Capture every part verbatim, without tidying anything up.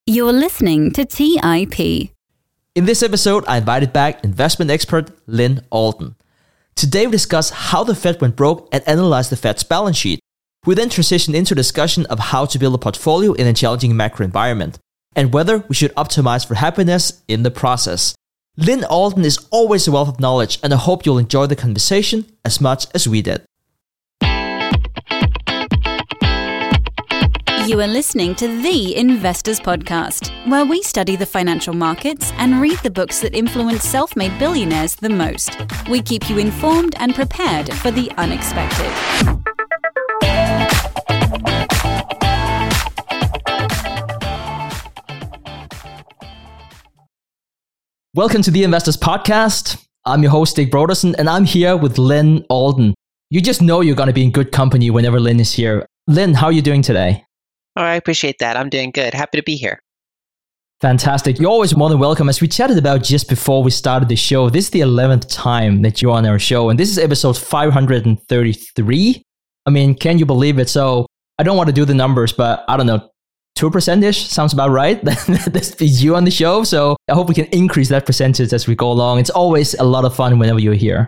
You're listening to T I P. In this episode, I invited back investment expert Lyn Alden. Today we discuss how the Fed went broke and analyze the Fed's balance sheet. We then transition into a discussion of how to build a portfolio in a challenging macro environment, and whether we should optimize for happiness in the process. Lyn Alden is always a wealth of knowledge, and I hope you'll enjoy the conversation as much as we did. You are listening to The Investors Podcast, where we study the financial markets and read the books that influence self-made billionaires the most. We keep you informed and prepared for the unexpected. Welcome to The Investors Podcast. I'm your host, Dick Brodersen, and I'm here with Lyn Alden. You just know you're going to be in good company whenever Lyn is here. Lyn, how are you doing today? Oh, I appreciate that. I'm doing good. Happy to be here. Fantastic. You're always more than welcome. As we chatted about just before we started the show, this is the eleventh time that you're on our show, and this is episode five hundred thirty-three. I mean, can you believe it? So I don't want to do the numbers, but I don't know, two percent-ish sounds about right. That's you on the show. So I hope we can increase that percentage as we go along. It's always a lot of fun whenever you're here.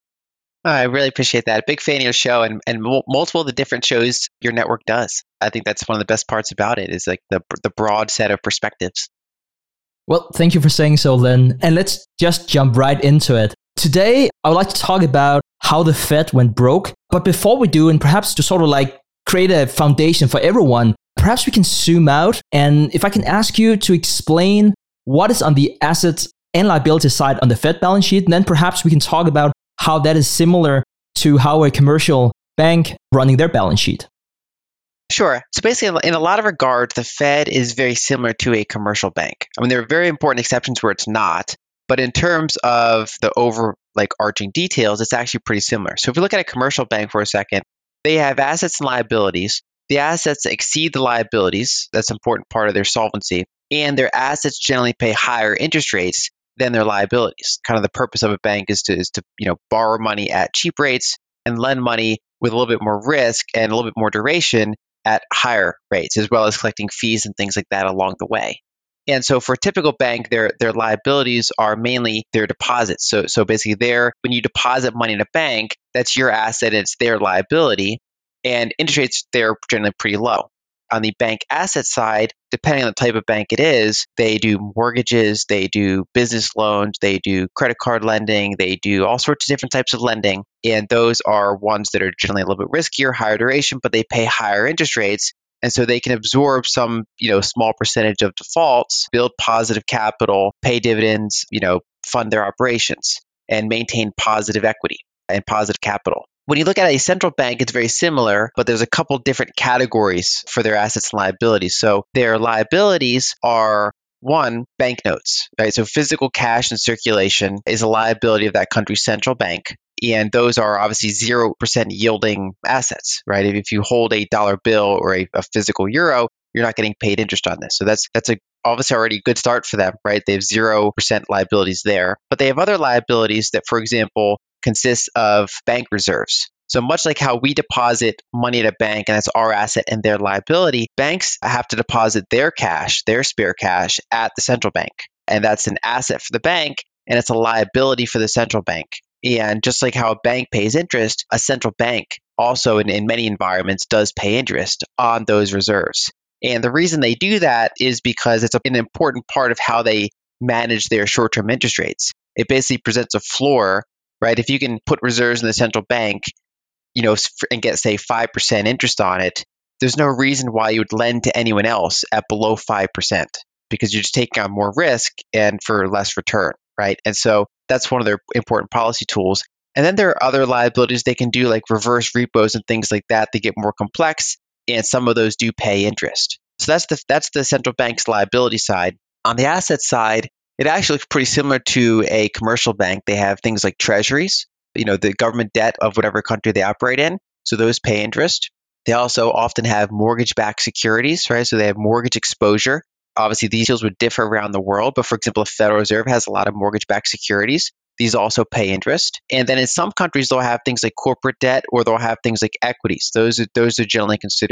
I really appreciate that. Big fan of your show and, and multiple of the different shows your network does. I think that's one of the best parts about it is like the the broad set of perspectives. Well, thank you for saying so, Lyn. And let's just jump right into it. Today, I would like to talk about how the Fed went broke. But before we do, and perhaps to sort of like create a foundation for everyone, perhaps we can zoom out. And if I can ask you to explain what is on the assets and liability side on the Fed balance sheet, and then perhaps we can talk about how that is similar to how a commercial bank running their balance sheet. Sure. So basically, in a lot of regards, the Fed is very similar to a commercial bank. I mean, there are very important exceptions where it's not, but in terms of the over like arching details, it's actually pretty similar. So if we look at a commercial bank for a second, they have assets and liabilities. The assets exceed the liabilities. That's an important part of their solvency. And their assets generally pay higher interest rates than their liabilities. Kind of the purpose of a bank is to is to you know borrow money at cheap rates and lend money with a little bit more risk and a little bit more duration at higher rates, as well as collecting fees and things like that along the way. And so for a typical bank, their their liabilities are mainly their deposits. So so basically, there when you deposit money in a bank, that's your asset and it's their liability, and interest rates they're generally pretty low. On the bank asset side, depending on the type of bank it is, they do mortgages, they do business loans, they do credit card lending, they do all sorts of different types of lending. And those are ones that are generally a little bit riskier, higher duration, but they pay higher interest rates. And so they can absorb some, you know, small percentage of defaults, build positive capital, pay dividends, you know, fund their operations, and maintain positive equity and positive capital. When you look at a central bank, it's very similar, but there's a couple different categories for their assets and liabilities. So their liabilities are, one, banknotes, right? So physical cash in circulation is a liability of that country's central bank. And those are obviously zero percent yielding assets, right? If you hold a dollar bill or a, a physical euro, you're not getting paid interest on this. So that's that's a obviously already a good start for them, right? They have zero percent liabilities there. But they have other liabilities that, for example, consists of bank reserves. So much like how we deposit money at a bank and that's our asset and their liability, banks have to deposit their cash, their spare cash at the central bank. And that's an asset for the bank and it's a liability for the central bank. And just like how a bank pays interest, a central bank also in, in many environments does pay interest on those reserves. And the reason they do that is because it's an important part of how they manage their short-term interest rates. It basically presents a floor, right? If you can put reserves in the central bank, you know, and get, say, five percent interest on it, there's no reason why you would lend to anyone else at below five percent because you're just taking on more risk and for less return, right? And so that's one of their important policy tools. And then there are other liabilities they can do, like reverse repos and things like that. They get more complex, and some of those do pay interest. So that's the that's the central bank's liability side. On the asset side, it actually looks pretty similar to a commercial bank. They have things like treasuries, you know, the government debt of whatever country they operate in. So those pay interest. They also often have mortgage-backed securities, right? So they have mortgage exposure. Obviously, these deals would differ around the world, but for example, the Federal Reserve has a lot of mortgage-backed securities. These also pay interest. And then in some countries, they'll have things like corporate debt or they'll have things like equities. Those are, those are generally considered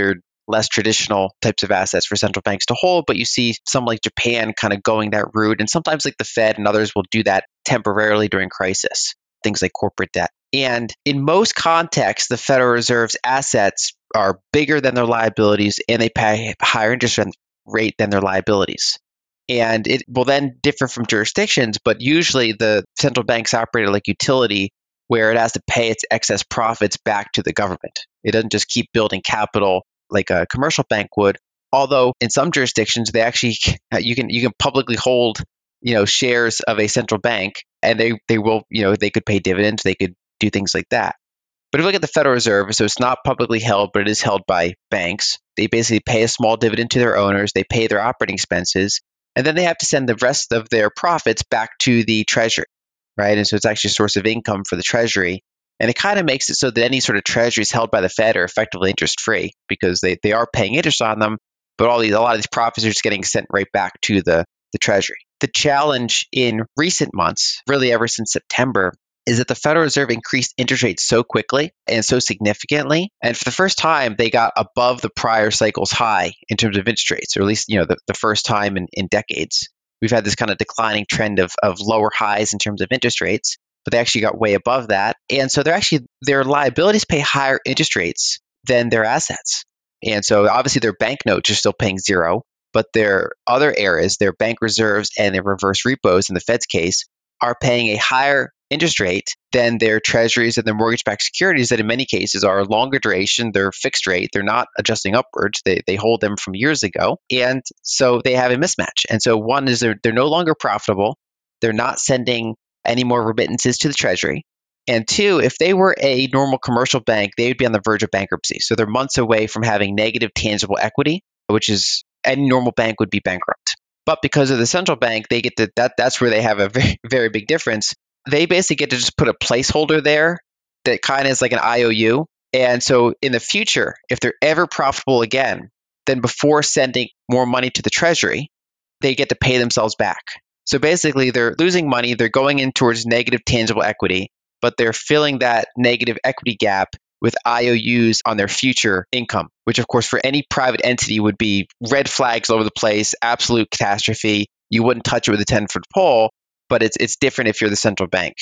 less traditional types of assets for central banks to hold, but you see some like Japan kind of going that route. And sometimes like the Fed and others will do that temporarily during crisis, things like corporate debt. And in most contexts, the Federal Reserve's assets are bigger than their liabilities and they pay a higher interest rate than their liabilities. And it will then differ from jurisdictions, but usually the central banks operate like utility where it has to pay its excess profits back to the government. It doesn't just keep building capital like a commercial bank would. Although in some jurisdictions, they actually you can you can publicly hold you know shares of a central bank, and they they will you know they could pay dividends, they could do things like that. But if you look at the Federal Reserve, so it's not publicly held, but it is held by banks. They basically pay a small dividend to their owners, they pay their operating expenses, and then they have to send the rest of their profits back to the Treasury, right? And so it's actually a source of income for the Treasury. And it kind of makes it so that any sort of treasuries held by the Fed are effectively interest-free because they, they are paying interest on them, but all these a lot of these profits are just getting sent right back to the, the Treasury. The challenge in recent months, really ever since September, is that the Federal Reserve increased interest rates so quickly and so significantly. And for the first time, they got above the prior cycle's high in terms of interest rates, or at least you know the, the first time in, in decades. We've had this kind of declining trend of, of lower highs in terms of interest rates, but they actually got way above that. And so they're actually, their liabilities pay higher interest rates than their assets. And so obviously their banknotes are still paying zero, but their other areas, their bank reserves and their reverse repos in the Fed's case, are paying a higher interest rate than their treasuries and their mortgage-backed securities that in many cases are longer duration, they're fixed rate, they're not adjusting upwards, they they hold them from years ago. And so they have a mismatch. And so one is they're, they're no longer profitable, they're not sending any more remittances to the Treasury. And two, if they were a normal commercial bank, they would be on the verge of bankruptcy. So they're months away from having negative tangible equity, which is any normal bank would be bankrupt. But because of the central bank, they get to, that that's where they have a very, very big difference. They basically get to just put a placeholder there that kind of is like an I O U. And so in the future, if they're ever profitable again, then before sending more money to the Treasury, they get to pay themselves back. So basically, they're losing money, they're going in towards negative tangible equity, but they're filling that negative equity gap with I O Us on their future income, which of course for any private entity would be red flags all over the place, absolute catastrophe. You wouldn't touch it with a ten-foot pole, but it's it's different if you're the central bank.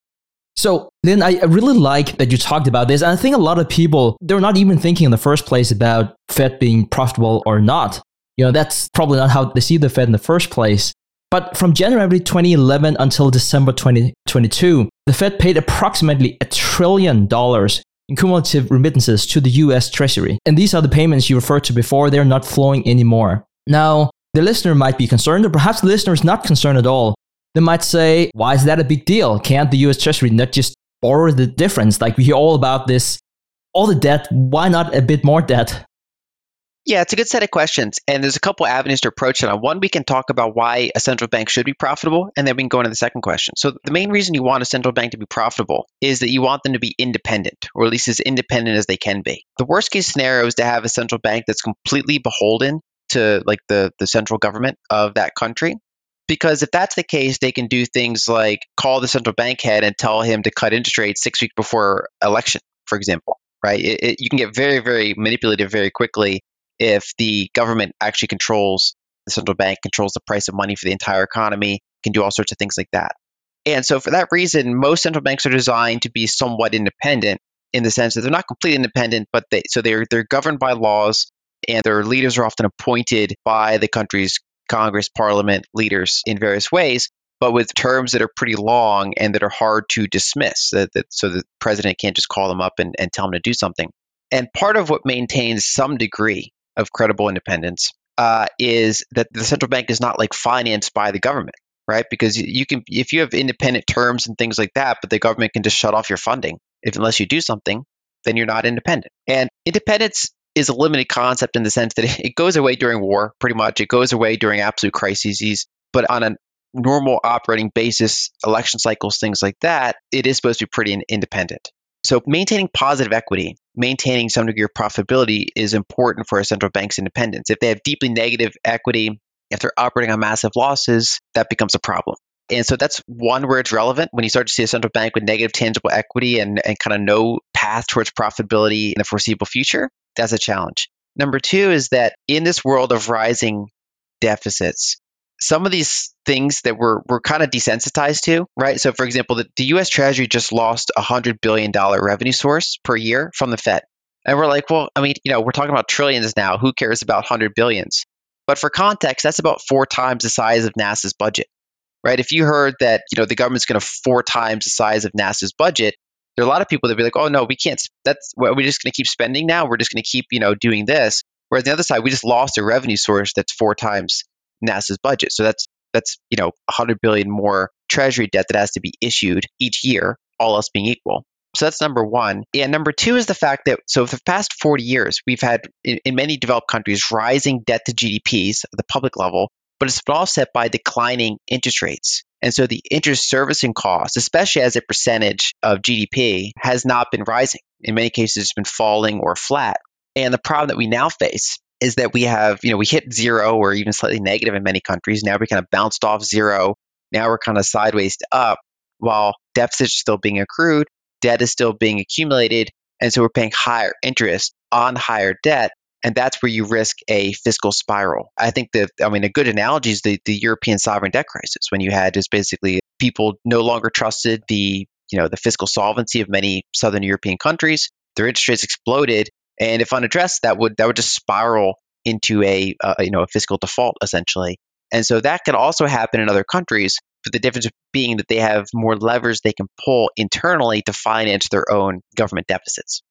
So, Lynn, I really like that you talked about this. And I think a lot of people, they're not even thinking in the first place about Fed being profitable or not. You know, that's probably not how they see the Fed in the first place. But from January twenty eleven until December twenty twenty-two, the Fed paid approximately a trillion dollars in cumulative remittances to the U S Treasury. And these are the payments you referred to before. They're not flowing anymore. Now, the listener might be concerned, or perhaps the listener is not concerned at all. They might say, why is that a big deal? Can't the U S Treasury not just borrow the difference? Like we hear all about this, all the debt, why not a bit more debt? Yeah, it's a good set of questions. And there's a couple avenues to approach it on. One, we can talk about why a central bank should be profitable, and then we can go into the second question. So the main reason you want a central bank to be profitable is that you want them to be independent, or at least as independent as they can be. The worst case scenario is to have a central bank that's completely beholden to like the, the central government of that country. Because if that's the case, they can do things like call the central bank head and tell him to cut interest rates six weeks before election, for example, right? It, it, you can get very, very manipulative very quickly if the government actually controls, the central bank controls the price of money for the entire economy, can do all sorts of things like that. And so for that reason, most central banks are designed to be somewhat independent in the sense that they're not completely independent, but they so they're they're governed by laws, and their leaders are often appointed by the country's Congress, Parliament, leaders in various ways, but with terms that are pretty long and that are hard to dismiss, that, that, so the president can't just call them up and, and tell them to do something. And part of what maintains some degree of credible independence uh, is that the central bank is not like financed by the government, right? Because you can, if you have independent terms and things like that, but the government can just shut off your funding, if unless you do something, then you're not independent. And independence is a limited concept in the sense that it goes away during war, pretty much. It goes away during absolute crises, but on a normal operating basis, election cycles, things like that, it is supposed to be pretty independent. So maintaining positive equity, maintaining some degree of profitability is important for a central bank's independence. If they have deeply negative equity, if they're operating on massive losses, that becomes a problem. And so that's one where it's relevant. When you start to see a central bank with negative tangible equity and, and kind of no path towards profitability in the foreseeable future, that's a challenge. Number two is that in this world of rising deficits, some of these things that we're, we're kind of desensitized to, right? So for example, the, the U S Treasury just lost a one hundred billion dollars revenue source per year from the Fed. And we're like, well, I mean, you know, we're talking about trillions now. Who cares about one hundred billions? But for context, that's about four times the size of NASA's budget, right? If you heard that, you know, the government's going to four times the size of NASA's budget, there are a lot of people that be like, oh, no, we can't. That's what we're just going to keep spending now. We're just going to keep, you know, doing this. Whereas on the other side, we just lost a revenue source that's four times NASA's budget. So that's, that's you know, one hundred billion dollars more treasury debt that has to be issued each year, all else being equal. So that's number one. And number two is the fact that, so for the past forty years, we've had, in, in many developed countries, rising debt to G D Ps at the public level, but it's been offset by declining interest rates. And so the interest servicing cost, especially as a percentage of G D P, has not been rising. In many cases, it's been falling or flat. And the problem that we now face is that we have, you know, we hit zero or even slightly negative in many countries. Now we kind of bounced off zero. Now we're kind of sideways to up, while deficits are still being accrued, debt is still being accumulated. And so we're paying higher interest on higher debt. And that's where you risk a fiscal spiral. I think that, I mean, a good analogy is the, the European sovereign debt crisis, when you had just basically people no longer trusted the, you know, the fiscal solvency of many Southern European countries. Their interest rates exploded. And if unaddressed, that would that would just spiral into a uh, you know a fiscal default essentially. And so that can also happen in other countries, but the difference being that they have more levers they can pull internally to finance their own government deficits.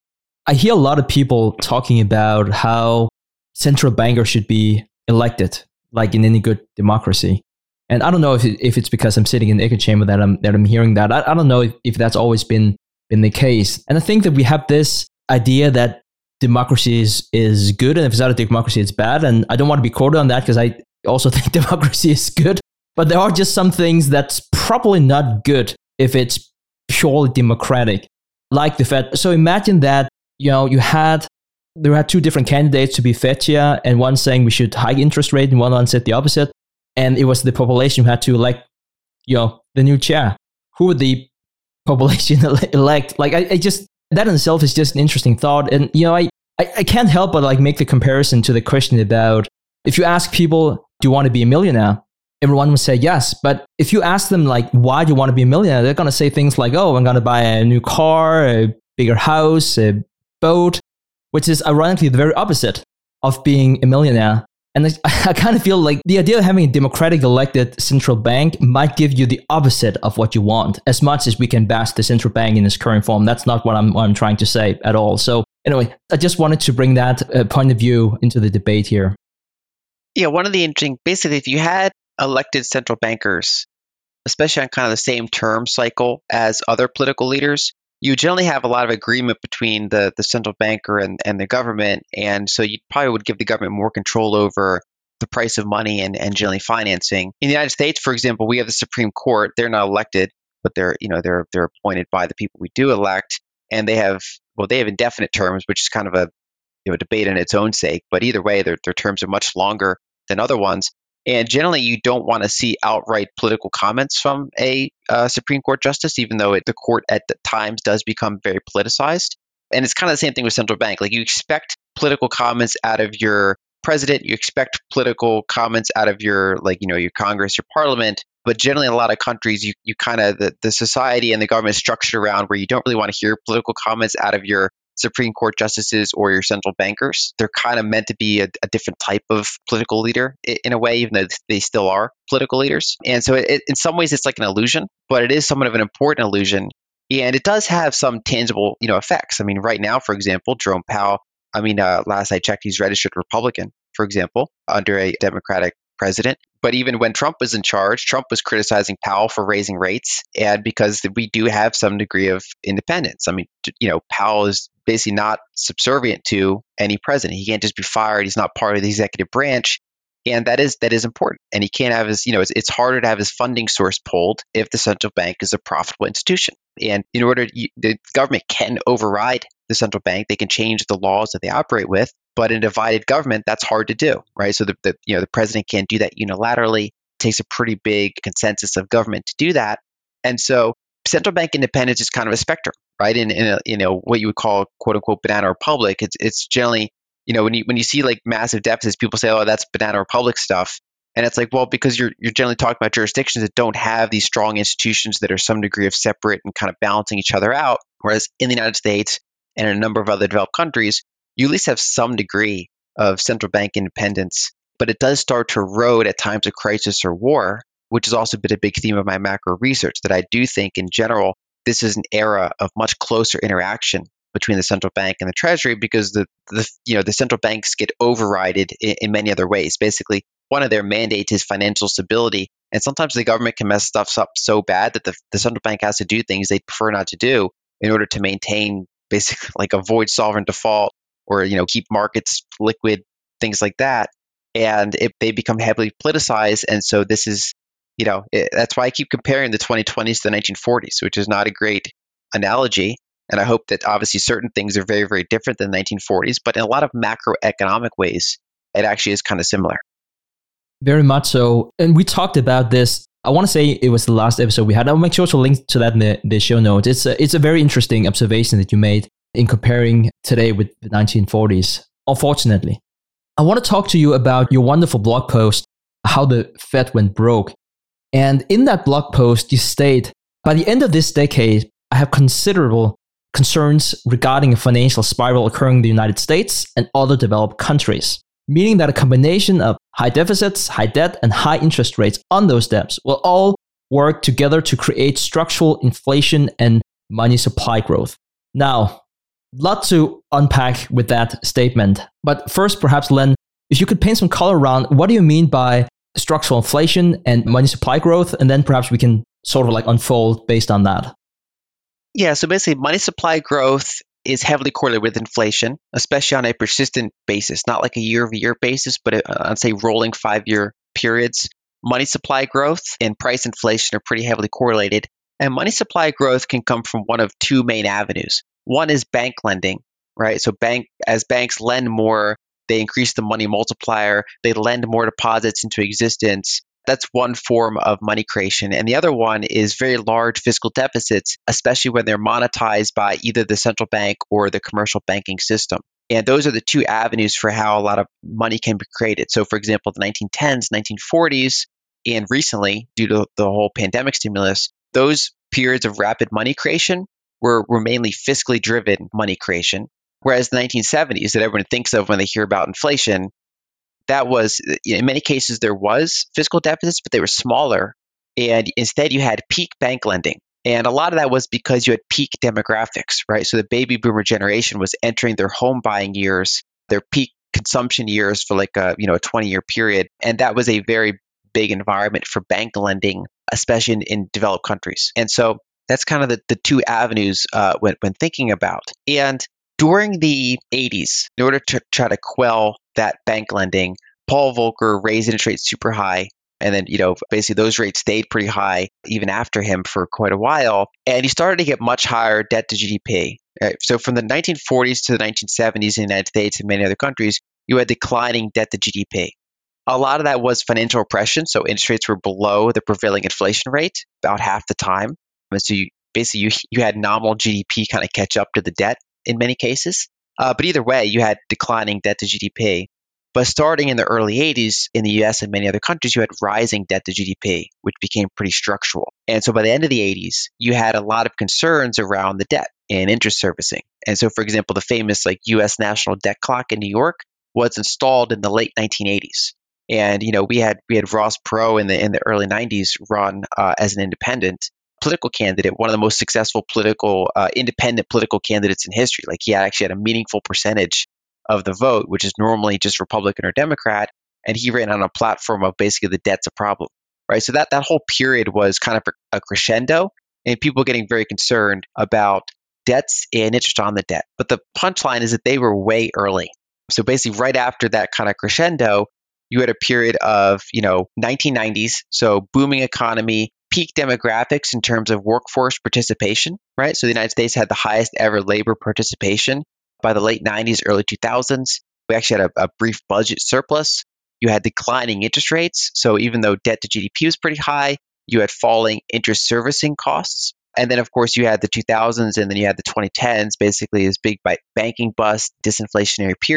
I hear a lot of people talking about how central bankers should be elected, like in any good democracy. And I don't know if it, if it's because I'm sitting in the echo chamber that I'm that I'm hearing that. I, I don't know if, if that's always been been the case. And I think that we have this idea that democracy is, is good, and if it's not a democracy, it's bad. And I don't want to be quoted on that because I also think democracy is good. But there are just some things that's probably not good if it's purely democratic, like the Fed. So imagine that, you know, you had, there had two different candidates to be Fed chair, and one saying we should hike interest rate, and one said the opposite. And it was the population who had to elect, you know, the new chair. Who would the population elect? Like, I, I just, that in itself is just an interesting thought. And, you know, I, I, I can't help but like make the comparison to the question about, if you ask people, do you want to be a millionaire? Everyone would say yes. But if you ask them, like, why do you want to be a millionaire? They're going to say things like, oh, I'm going to buy a new car, a bigger house, a boat, which is ironically the very opposite of being a millionaire. And I, I kind of feel like the idea of having a democratic elected central bank might give you the opposite of what you want, as much as we can bash the central bank in its current form. That's not what I'm, what I'm trying to say at all. So anyway, I just wanted to bring that uh, point of view into the debate here. Yeah, one of the interesting, basically, if you had elected central bankers, especially on kind of the same term cycle as other political leaders, you generally have a lot of agreement between the, the central banker and, and the government. And so you probably would give the government more control over the price of money and, and generally financing. In the United States, for example, we have the Supreme Court. They're not elected, but they're, you know, they're they're appointed by the people we do elect. And they have, well, they have indefinite terms, which is kind of a, you know, debate in its own sake. But either way, their, their terms are much longer than other ones. And generally, you don't want to see outright political comments from a uh, Supreme Court justice, even though it, the court at the times does become very politicized. And it's kind of the same thing with central bank. Like, you expect political comments out of your president, you expect political comments out of your, like, you know, your Congress, your parliament. But generally, in a lot of countries, you, you kind of, the, the society and the government is structured around where you don't really want to hear political comments out of your Supreme Court justices or your central bankers. They're kind of meant to be a, a different type of political leader in a way, even though they still are political leaders. And so it, in some ways, it's like an illusion, but it is somewhat of an important illusion. And it does have some tangible, you know, effects. I mean, right now, for example, Jerome Powell, I mean, uh, last I checked, he's registered Republican, for example, under a Democratic president. But even when Trump was in charge, Trump was criticizing Powell for raising rates, and because we do have some degree of independence. I mean, you know, Powell is basically not subservient to any president. He can't just be fired. He's not part of the executive branch. And that is that is important. And he can't have his, you know, it's, it's harder to have his funding source pulled if the central bank is a profitable institution. And in order, you, the government can override the central bank. They can change the laws that they operate with. But in a divided government, that's hard to do, right? So the, the you know the president can't do that unilaterally. It takes a pretty big consensus of government to do that. And so central bank independence is kind of a spectrum, right? In, in a, you know, what you would call quote unquote banana republic, it's it's generally You know, when you when you see like massive deficits, people say, "Oh, that's Banana Republic stuff." And it's like, well, because you're you're generally talking about jurisdictions that don't have these strong institutions that are some degree of separate and kind of balancing each other out. Whereas in the United States and in a number of other developed countries, you at least have some degree of central bank independence. But it does start to erode at times of crisis or war, which has also been a big theme of my macro research, that I do think in general, this is an era of much closer interaction between the central bank and the treasury, because the, the you know the central banks get overrided in, in many other ways. Basically, one of their mandates is financial stability. And sometimes the government can mess stuff up so bad that the, the central bank has to do things they prefer not to do in order to maintain, basically, like avoid sovereign default or, you know, keep markets liquid, things like that. And it, they become heavily politicized. And so this is, you know, it, that's why I keep comparing the twenty twenties to the nineteen forties, which is not a great analogy. And I hope that obviously certain things are very, very different than the nineteen forties, but in a lot of macroeconomic ways, it actually is kind of similar. Very much so. And we talked about this. I want to say it was the last episode we had. I'll make sure to link to that in the, the show notes. It's a, it's a very interesting observation that you made in comparing today with the nineteen forties, unfortunately. I want to talk to you about your wonderful blog post, How the Fed Went Broke. And in that blog post, you state, by the end of this decade, I have considerable concerns regarding a financial spiral occurring in the United States and other developed countries, meaning that a combination of high deficits, high debt, and high interest rates on those debts will all work together to create structural inflation and money supply growth. Now, lot to unpack with that statement. But first, perhaps, Len, if you could paint some color around what do you mean by structural inflation and money supply growth? And then perhaps we can sort of like unfold based on that. Yeah, so basically money supply growth is heavily correlated with inflation, especially on a persistent basis, not like a year-over-year basis, but on, say, rolling five-year periods. Money supply growth and price inflation are pretty heavily correlated. And money supply growth can come from one of two main avenues. One is bank lending, right? So bank as banks lend more, they increase the money multiplier, they lend more deposits into existence. That's one form of money creation. And the other one is very large fiscal deficits, especially when they're monetized by either the central bank or the commercial banking system. And those are the two avenues for how a lot of money can be created. So for example, the nineteen tens, nineteen forties, and recently, due to the whole pandemic stimulus, those periods of rapid money creation were, were mainly fiscally driven money creation. Whereas the nineteen seventies that everyone thinks of when they hear about inflation, that was, in many cases, there was fiscal deficits, but they were smaller. And instead, you had peak bank lending. And a lot of that was because you had peak demographics, right? So the baby boomer generation was entering their home buying years, their peak consumption years for like a, you know, a twenty-year period. And that was a very big environment for bank lending, especially in, in developed countries. And so that's kind of the, the two avenues uh, when, when thinking about. And during the eighties, in order to try to quell that bank lending, Paul Volcker raised interest rates super high. And then, you know, basically those rates stayed pretty high even after him for quite a while. And he started to get much higher debt to G D P. Right? So from the nineteen forties to the nineteen seventies in the United States and many other countries, you had declining debt to G D P. A lot of that was financial oppression. So interest rates were below the prevailing inflation rate about half the time. And so you, basically you, you had nominal G D P kind of catch up to the debt in many cases. Uh, but either way, you had declining debt to G D P. But starting in the early eighties in the U S and many other countries, you had rising debt to G D P, which became pretty structural. And so by the end of the eighties, you had a lot of concerns around the debt and interest servicing. And so, for example, the famous like U S national debt clock in New York was installed in the late nineteen eighties. And you know, we had we had Ross Perot in the in the early nineties run uh, as an independent political candidate, one of the most successful political uh, independent political candidates in history. Like he actually had a meaningful percentage of the vote, which is normally just Republican or Democrat, and he ran on a platform of basically the debt's a problem, right? So that that whole period was kind of a crescendo, and people getting very concerned about debts and interest on the debt. But the punchline is that they were way early. So basically, right after that kind of crescendo, you had a period of, you know, nineteen nineties, so booming economy, peak demographics in terms of workforce participation, right? So the United States had the highest ever labor participation. By the late nineties, early two thousands, we actually had a, a brief budget surplus. You had declining interest rates. So even though debt to G D P was pretty high, you had falling interest servicing costs. And then, of course, you had the two thousands and then you had the twenty tens, basically this big banking bust, disinflationary period.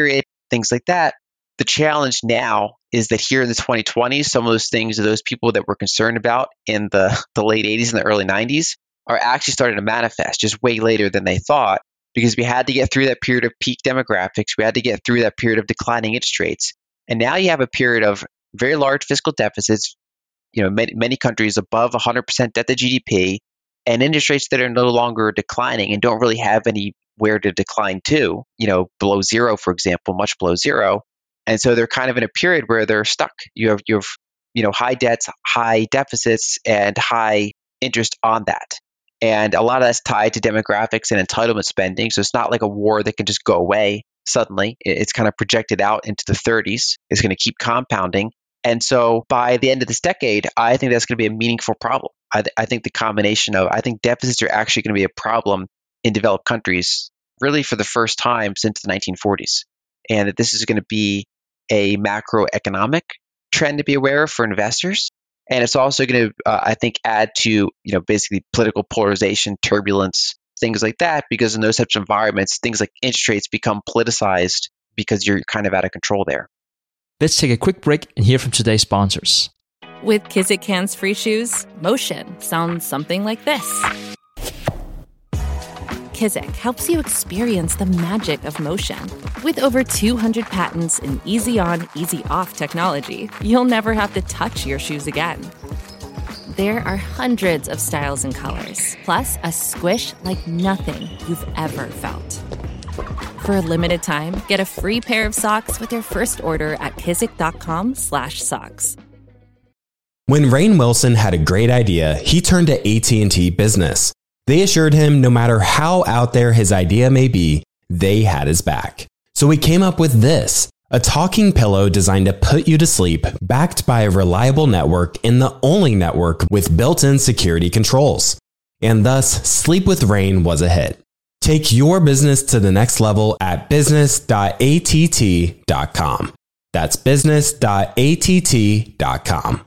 things like that. The challenge now is that here in the twenty twenties, some of those things, those people that were concerned about in the, the late eighties and the early nineties are actually starting to manifest just way later than they thought, because we had to get through that period of peak demographics. We had to get through that period of declining interest rates. And now you have a period of very large fiscal deficits, you know, many, many countries above one hundred percent debt to G D P, and interest rates that are no longer declining and don't really have anywhere to decline to, you know, below zero, for example, much below zero. And so they're kind of in a period where they're stuck. You have, you have, you know, high debts, high deficits, and high interest on that. And a lot of that's tied to demographics and entitlement spending. So it's not like a war that can just go away suddenly. It's kind of projected out into the thirties. It's going to keep compounding. And so by the end of this decade, I think that's going to be a meaningful problem. I, th- I think the combination of, I think deficits are actually going to be a problem in developed countries really for the first time since the nineteen forties. And that this is going to be a macroeconomic trend to be aware of for investors. And it's also going to, uh, I think, add to, you know, basically political polarization, turbulence, things like that, because in those types of environments, things like interest rates become politicized because you're kind of out of control there. Let's take a quick break and hear from today's sponsors. With Kizik hands-free shoes, motion sounds something like this. Kizik helps you experience the magic of motion. With over two hundred patents and easy-on, easy-off technology, you'll never have to touch your shoes again. There are hundreds of styles and colors, plus a squish like nothing you've ever felt. For a limited time, get a free pair of socks with your first order at kizik.com slash socks. When Rainn Wilson had a great idea, he turned to A T and T Business. They assured him no matter how out there his idea may be, they had his back. So we came up with this, a talking pillow designed to put you to sleep, backed by a reliable network and the only network with built-in security controls. And thus, Sleep with Rainn was a hit. Take your business to the next level at business dot a t t dot com. That's business dot a t t dot com.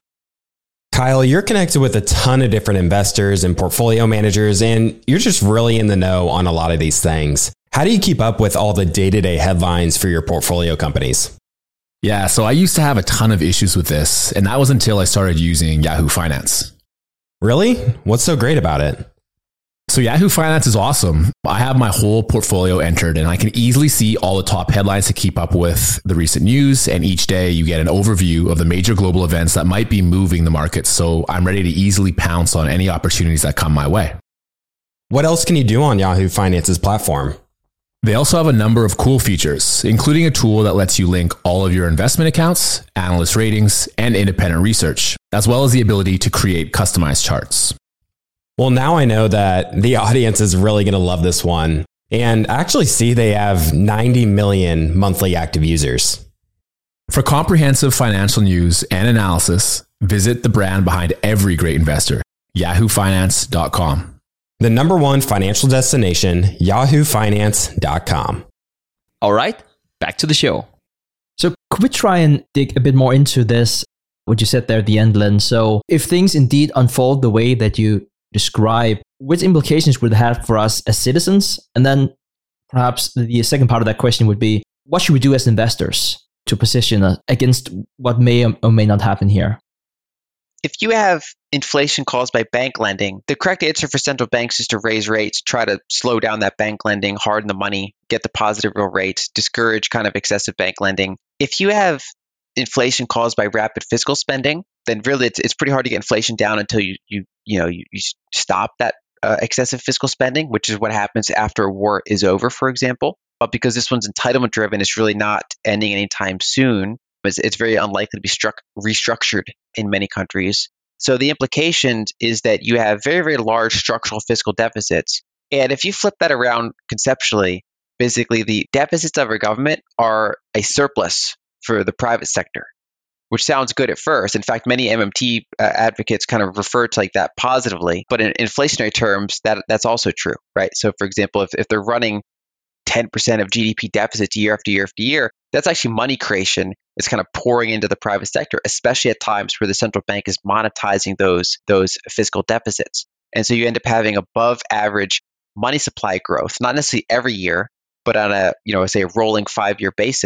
Kyle, you're connected with a ton of different investors and portfolio managers, and you're just really in the know on a lot of these things. How do you keep up with all the day-to-day headlines for your portfolio companies? Yeah, so I used to have a ton of issues with this, and that was until I started using Yahoo Finance. Really? What's so great about it? So Yahoo Finance is awesome. I have my whole portfolio entered and I can easily see all the top headlines to keep up with the recent news. And each day you get an overview of the major global events that might be moving the market. So I'm ready to easily pounce on any opportunities that come my way. What else can you do on Yahoo Finance's platform? They also have a number of cool features, including a tool that lets you link all of your investment accounts, analyst ratings, and independent research, as well as the ability to create customized charts. Well, now I know that the audience is really going to love this one. And actually see they have ninety million monthly active users. For comprehensive financial news and analysis, visit the brand behind every great investor, yahoo finance dot com. The number one financial destination, yahoo finance dot com. All right, back to the show. So could we try and dig a bit more into this, what you said there at the end, Len? So if things indeed unfold the way that you describe, which implications would it have for us as citizens? And then perhaps the second part of that question would be, what should we do as investors to position us against what may or may not happen here? If you have inflation caused by bank lending, the correct answer for central banks is to raise rates, try to slow down that bank lending, harden the money, get the positive real rates, discourage kind of excessive bank lending. If you have inflation caused by rapid fiscal spending, then really it's it's pretty hard to get inflation down until you you you know you, you stop that uh, excessive fiscal spending, which is what happens after a war is over, for example. But because this one's entitlement driven, it's really not ending anytime soon. It's, it's very unlikely to be struck restructured in many countries. So the implication is that you have very very large structural fiscal deficits, and if you flip that around conceptually, basically the deficits of our government are a surplus for the private sector, which sounds good at first. In fact, many M M T uh, advocates kind of refer to like that positively, but in inflationary terms, that that's also true, right? So for example, if, if they're running ten percent of G D P deficits year after year after year, that's actually money creation. It's kind of pouring into the private sector, especially at times where the central bank is monetizing those, those fiscal deficits. And so you end up having above average money supply growth, not necessarily every year, but on a, you know, say a rolling five-year basis.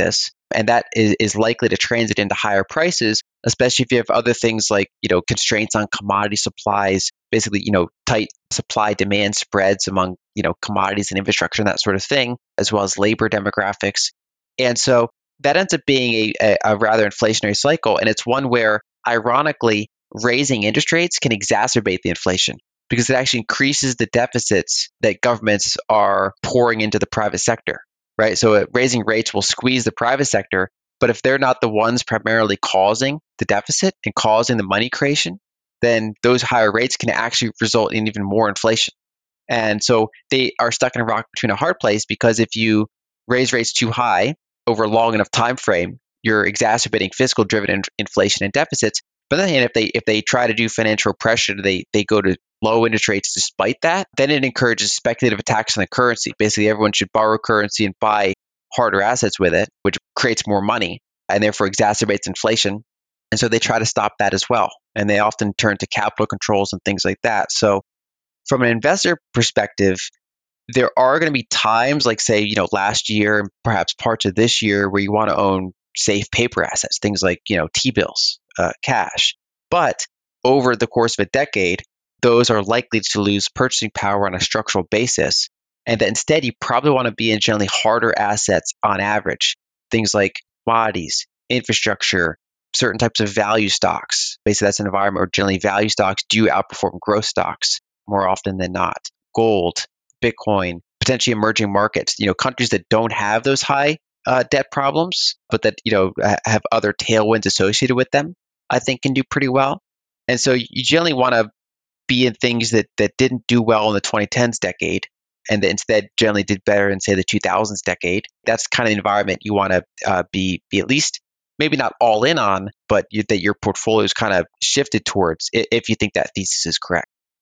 And that is, is likely to transit into higher prices, especially if you have other things like, you know, constraints on commodity supplies, basically, you know, tight supply demand spreads among, you know, commodities and infrastructure and that sort of thing, as well as labor demographics. And so that ends up being a, a, a rather inflationary cycle. And it's one where, ironically, raising interest rates can exacerbate the inflation because it actually increases the deficits that governments are pouring into the private sector. Right. So uh, raising rates will squeeze the private sector. But if they're not the ones primarily causing the deficit and causing the money creation, then those higher rates can actually result in even more inflation. And so they are stuck in a rock between a hard place because if you raise rates too high over a long enough time frame, you're exacerbating fiscal driven in- inflation and deficits. But on the other hand, if they if they try to do financial repression, they they go to low interest rates despite that, then it encourages speculative attacks on the currency. Basically, everyone should borrow currency and buy harder assets with it, which creates more money and therefore exacerbates inflation. And so they try to stop that as well. And they often turn to capital controls and things like that. So from an investor perspective, there are going to be times like, say, you know, last year and perhaps parts of this year where you want to own safe paper assets, things like, you know, T-bills, uh, cash. But over the course of a decade, those are likely to lose purchasing power on a structural basis. And that instead, you probably want to be in generally harder assets on average, things like commodities, infrastructure, certain types of value stocks. Basically, that's an environment where generally value stocks do outperform growth stocks more often than not. Gold, Bitcoin, potentially emerging markets, you know, countries that don't have those high uh, debt problems, but that, you know, have other tailwinds associated with them, I think can do pretty well. And so you generally want to be in things that, that didn't do well in the twenty tens decade and that instead generally did better in, say, the two thousands decade. That's kind of the environment you want to uh, be be at least maybe not all in on, but you, that your portfolio is kind of shifted towards if you think that thesis is correct.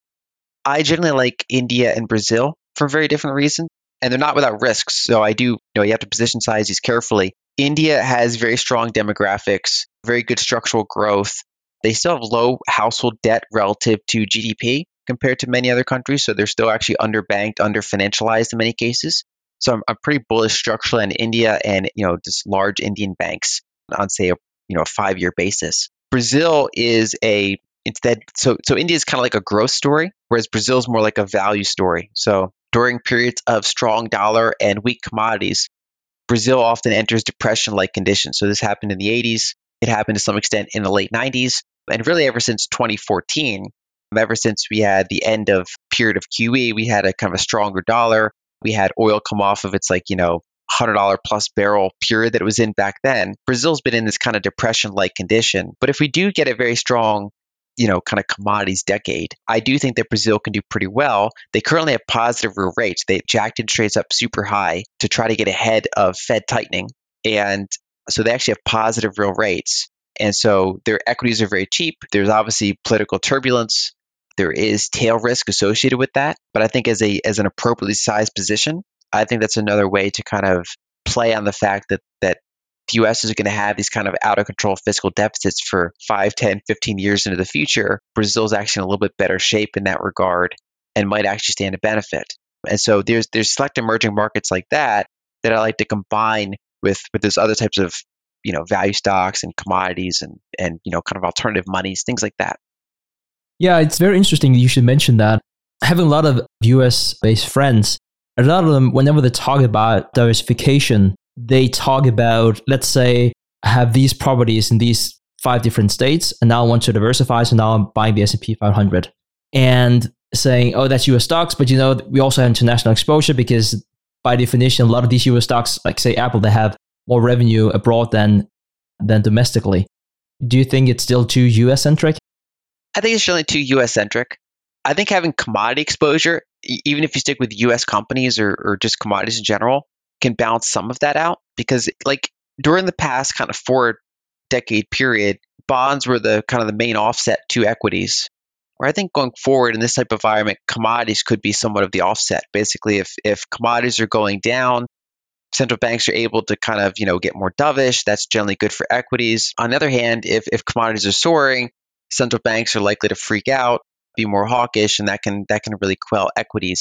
I generally like India and Brazil for very different reasons, and they're not without risks. So I do, you know, you have to position size these carefully. India has very strong demographics, very good structural growth. They still have low household debt relative to G D P compared to many other countries. So they're still actually underbanked, underfinancialized in many cases. So I'm, I'm pretty bullish structurally on India and, you know, just large Indian banks on, say, a, you know, a five-year basis. Brazil is a, instead, so, so India is kind of like a growth story, whereas Brazil is more like a value story. So during periods of strong dollar and weak commodities, Brazil often enters depression-like conditions. So this happened in the eighties. It happened to some extent in the late nineties. And really ever since twenty fourteen, ever since we had the end of period of Q E, we had a kind of a stronger dollar. We had oil come off of its like, you know, one hundred dollars plus barrel period that it was in back then. Brazil's been in this kind of depression-like condition. But if we do get a very strong, you know, kind of commodities decade, I do think that Brazil can do pretty well. They currently have positive real rates. They jacked interest rates up super high to try to get ahead of Fed tightening. And so they actually have positive real rates. And so their equities are very cheap. There's obviously political turbulence. There is tail risk associated with that. But I think as a as an appropriately sized position, I think that's another way to kind of play on the fact that that the U S is going to have these kind of out of control fiscal deficits for five, ten, fifteen years into the future. Brazil's actually in a little bit better shape in that regard and might actually stand to benefit. And so there's there's select emerging markets like that that I like to combine with with those other types of, you know, value stocks and commodities and and you know, kind of alternative monies, things like that. Yeah, it's very interesting you should mention that. Having a lot of U S-based friends, a lot of them, whenever they talk about diversification, they talk about, let's say, I have these properties in these five different states, and now I want to diversify, so now I'm buying the S and P five hundred. And saying, oh, that's U S stocks, but you know, we also have international exposure because by definition, a lot of these U S stocks, like say Apple, they have more revenue abroad than than domestically. Do you think it's still too U S-centric? I think it's generally too U S-centric. I think having commodity exposure, e- even if you stick with U S companies or, or just commodities in general, can balance some of that out. Because like during the past kind of four decade period, bonds were the kind of the main offset to equities. Or I think going forward in this type of environment, commodities could be somewhat of the offset. Basically, if if commodities are going down, central banks are able to kind of, you know, get more dovish. That's generally good for equities. On the other hand, if if commodities are soaring, central banks are likely to freak out, be more hawkish, and that can that can really quell equities.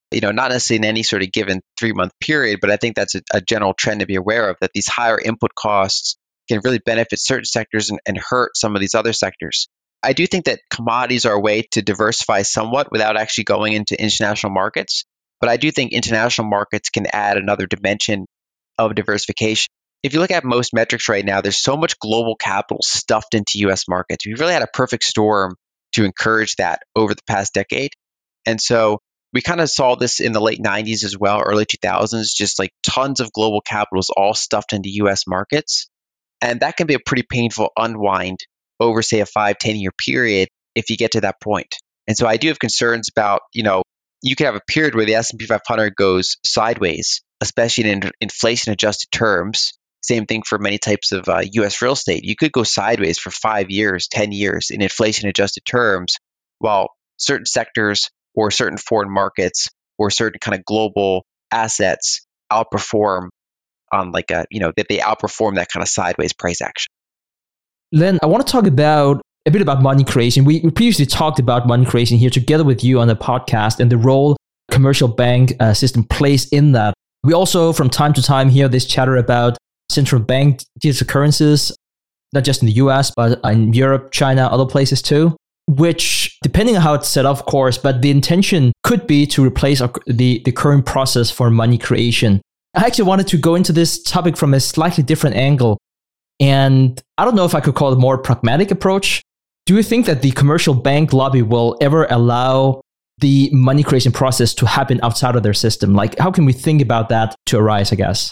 you know, not necessarily in any sort of given three-month period, but I think that's a, a general trend to be aware of, that these higher input costs can really benefit certain sectors and, and hurt some of these other sectors. I do think that commodities are a way to diversify somewhat without actually going into international markets, but I do think international markets can add another dimension of diversification. If you look at most metrics right now, there's so much global capital stuffed into U S markets. We've really had a perfect storm to encourage that over the past decade. And so we kind of saw this in the late nineties as well, early two thousands, just like tons of global capital is all stuffed into U S markets. And that can be a pretty painful unwind over, say, a five, ten-year period if you get to that point. And so I do have concerns about, you know, you could have a period where the S and P five hundred goes sideways, especially in inflation-adjusted terms. Same thing for many types of uh, U S real estate. You could go sideways for five years, ten years in inflation-adjusted terms, while certain sectors or certain foreign markets or certain kind of global assets outperform on like a, you know, that they outperform that kind of sideways price action. Len, I want to talk about a bit about money creation. We, we previously talked about money creation here together with you on the podcast and the role commercial bank uh, system plays in that. We also, from time to time, hear this chatter about central bank digital currencies, not just in the U S, but in Europe, China, other places too, which, depending on how it's set up, of course, but the intention could be to replace the, the current process for money creation. I actually wanted to go into this topic from a slightly different angle. And I don't know if I could call it a more pragmatic approach. Do you think that the commercial bank lobby will ever allow the money creation process to happen outside of their system? Like, how can we think about that to arise, I guess?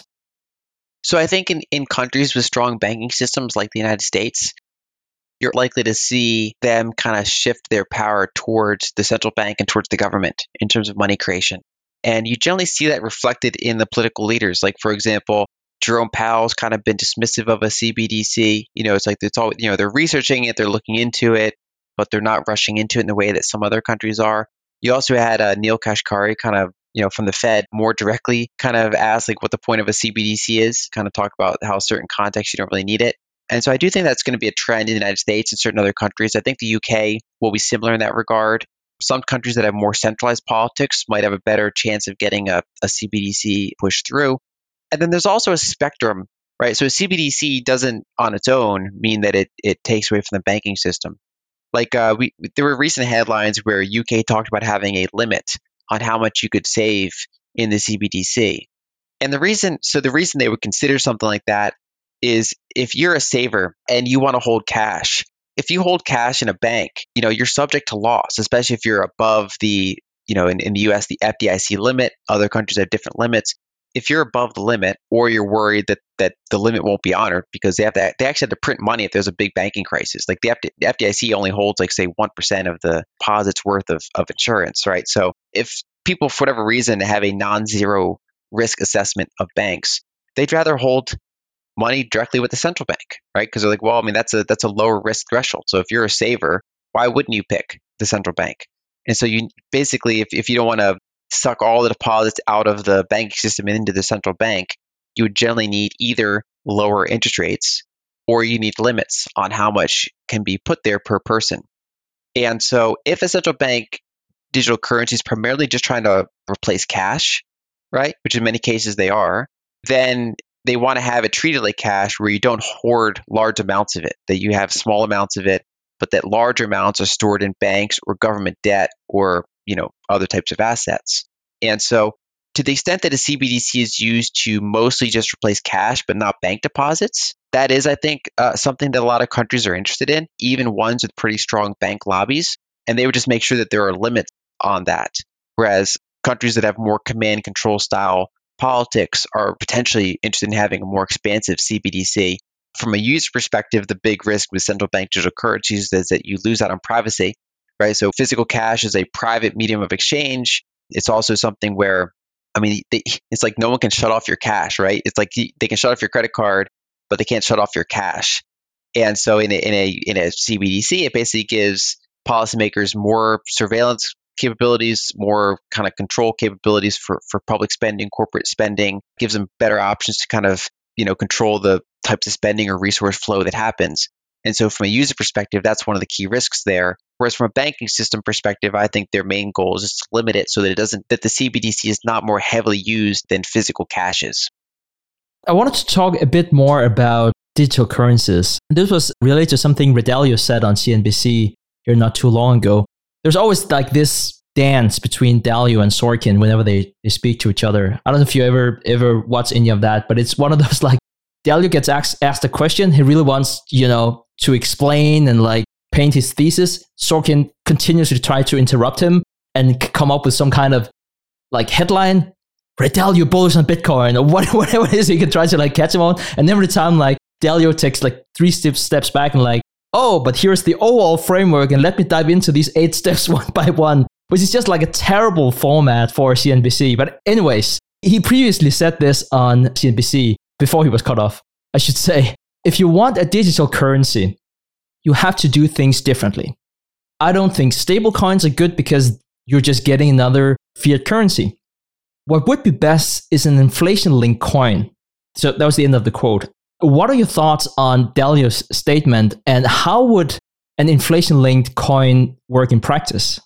So I think in, in countries with strong banking systems like the United States, you're likely to see them kind of shift their power towards the central bank and towards the government in terms of money creation. And you generally see that reflected in the political leaders. Like, for example, Jerome Powell's kind of been dismissive of a C B D C. You know, it's like it's all, you know, they're researching it, they're looking into it, but they're not rushing into it in the way that some other countries are. You also had uh, Neil Kashkari kind of, you know, from the Fed more directly kind of ask like what the point of a C B D C is, kind of talk about how certain contexts you don't really need it. And so I do think that's going to be a trend in the United States and certain other countries. I think the U K will be similar in that regard. Some countries that have more centralized politics might have a better chance of getting a, a C B D C pushed through. And then there's also a spectrum, right? So a C B D C doesn't on its own mean that it, it takes away from the banking system. Like uh, we, there were recent headlines where U K talked about having a limit on how much you could save in the C B D C. And the reason, so the reason they would consider something like that is if you're a saver and you want to hold cash, if you hold cash in a bank, you know, you're subject to loss, especially if you're above the, you know, in, in the U S, the F D I C limit. Other countries have different limits. If you're above the limit, or you're worried that that the limit won't be honored because they have to, they actually have to print money if there's a big banking crisis. Like the, F D, the F D I C only holds like say one percent of the deposits worth of, of insurance, right? So if people for whatever reason have a non-zero risk assessment of banks, they'd rather hold money directly with the central bank, right? Because they're like, well, I mean, that's a that's a lower risk threshold. So if you're a saver, why wouldn't you pick the central bank? And so you basically, if, if you don't want to suck all the deposits out of the banking system and into the central bank, you would generally need either lower interest rates or you need limits on how much can be put there per person. And so if a central bank digital currency is primarily just trying to replace cash, right, which in many cases they are, then they want to have it treated like cash where you don't hoard large amounts of it, that you have small amounts of it, but that large amounts are stored in banks or government debt or, you know, other types of assets. And so to the extent that a C B D C is used to mostly just replace cash but not bank deposits, that is, I think, uh, something that a lot of countries are interested in, even ones with pretty strong bank lobbies. And they would just make sure that there are limits on that. Whereas countries that have more command control style politics are potentially interested in having a more expansive C B D C. From a user perspective, the big risk with central bank digital currencies is that you lose out on privacy, right? So physical cash is a private medium of exchange. It's also something where, I mean, they, it's like no one can shut off your cash, right? It's like they can shut off your credit card, but they can't shut off your cash. And so in a, in a, in a C B D C, it basically gives policymakers more surveillance capabilities, more kind of control capabilities for, for public spending, corporate spending, gives them better options to kind of, you know, control the types of spending or resource flow that happens. And so from a user perspective, that's one of the key risks there. Whereas from a banking system perspective, I think their main goal is just to limit it so that it doesn't, that the C B D C is not more heavily used than physical caches. I wanted to talk a bit more about digital currencies. This was related to something Redelio said on C N B C here not too long ago. There's always like this dance between Dalio and Sorkin whenever they, they speak to each other. I don't know if you ever ever watch any of that, but it's one of those like Dalio gets asked, asked a question. He really wants, you know, to explain and like paint his thesis. Sorkin continues to try to interrupt him and c- come up with some kind of like headline. Redelio bullish on Bitcoin or what, whatever it is he can try to like catch him on. And every time like Dalio takes like three steps steps back and like, oh, but here's the overall framework and let me dive into these eight steps one by one, which is just like a terrible format for C N B C. But anyways, he previously said this on C N B C before he was cut off. I should say, if you want a digital currency, you have to do things differently. I don't think stablecoins are good because you're just getting another fiat currency. What would be best is an inflation-linked coin. So that was the end of the quote. What are your thoughts on Dalio's statement, and how would an inflation-linked coin work in practice?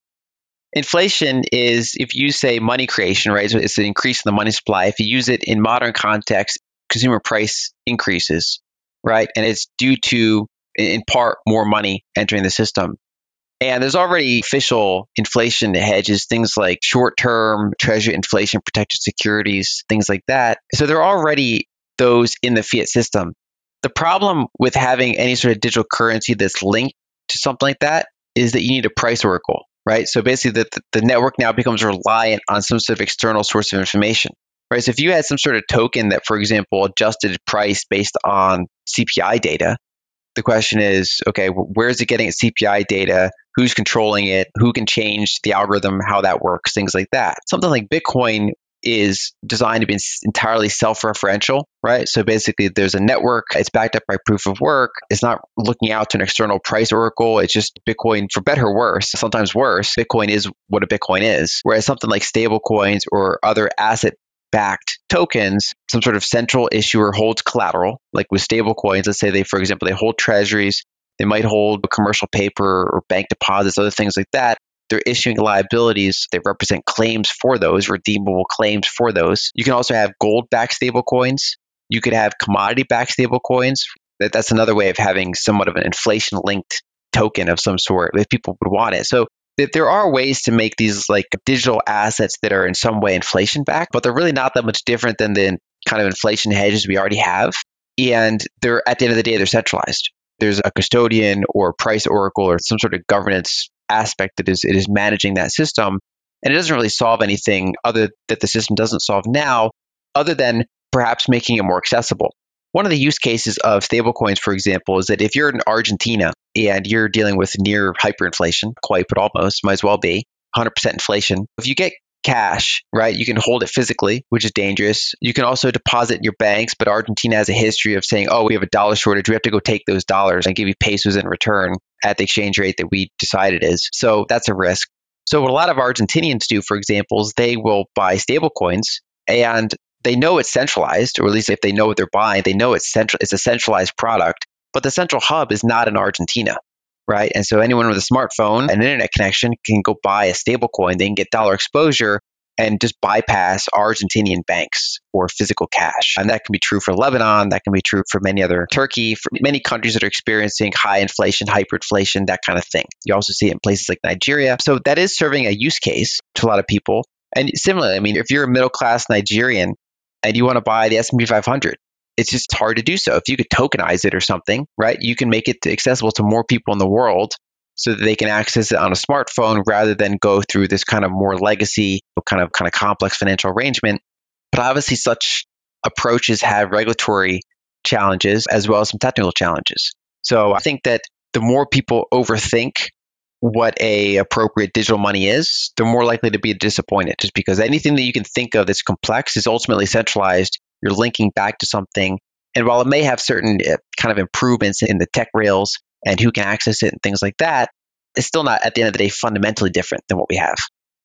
Inflation is, if you say money creation, right? So it's an increase in the money supply. If you use it in modern context, consumer price increases, right? And it's due to, in part, more money entering the system. And there's already official inflation hedges, things like short-term treasury inflation protected securities, things like that. So there are already those in the fiat system. The problem with having any sort of digital currency that's linked to something like that is that you need a price oracle, right? So basically the, the network now becomes reliant on some sort of external source of information, right? So if you had some sort of token that, for example, adjusted price based on C P I data, the question is, okay, where is it getting its C P I data? Who's controlling it? Who can change the algorithm, how that works, things like that. Something like Bitcoin is designed to be entirely self-referential, right? So basically there's a network, it's backed up by proof of work. It's not looking out to an external price oracle. It's just Bitcoin, for better or worse, sometimes worse, Bitcoin is what a Bitcoin is. Whereas something like stable coins or other asset-backed tokens, some sort of central issuer holds collateral, like with stable coins. Let's say they, for example, they hold treasuries, they might hold commercial paper or bank deposits, other things like that. They're issuing liabilities that represent claims for those, redeemable claims for those. You can also have gold-backed stable coins. You could have commodity-backed stable coins. That, that's another way of having somewhat of an inflation-linked token of some sort if people would want it. So th- there are ways to make these like digital assets that are in some way inflation-backed, but they're really not that much different than the kind of inflation hedges we already have. And they're, at the end of the day, they're centralized. There's a custodian or price oracle or some sort of governance aspect that is it is managing that system. And it doesn't really solve anything other that the system doesn't solve now, other than perhaps making it more accessible. One of the use cases of stablecoins, for example, is that if you're in Argentina and you're dealing with near hyperinflation, quite but almost, might as well be, one hundred percent inflation. If you get cash, right, you can hold it physically, which is dangerous. You can also deposit in your banks, but Argentina has a history of saying, oh, we have a dollar shortage. We have to go take those dollars and give you pesos in return at the exchange rate that we decide it is. So that's a risk. So what a lot of Argentinians do, for example, is they will buy stable coins and they know it's centralized, or at least if they know what they're buying, they know it's central. It's a centralized product, but the central hub is not in Argentina, right? And so anyone with a smartphone and an internet connection can go buy a stable coin. They can get dollar exposure and just bypass Argentinian banks or physical cash. And that can be true for Lebanon. That can be true for many other, Turkey, for many countries that are experiencing high inflation, hyperinflation, that kind of thing. You also see it in places like Nigeria. So that is serving a use case to a lot of people. And similarly, I mean, if you're a middle-class Nigerian and you want to buy the S and P five hundred, it's just hard to do so. If you could tokenize it or something, right, you can make it accessible to more people in the world so that they can access it on a smartphone rather than go through this kind of more legacy, kind of kind of complex financial arrangement. But obviously such approaches have regulatory challenges as well as some technical challenges. So I think that the more people overthink what a appropriate digital money is, the more likely to be disappointed, just because anything that you can think of that's complex is ultimately centralized. You're linking back to something. And while it may have certain kind of improvements in the tech rails and who can access it and things like that, it's still not, at the end of the day, fundamentally different than what we have.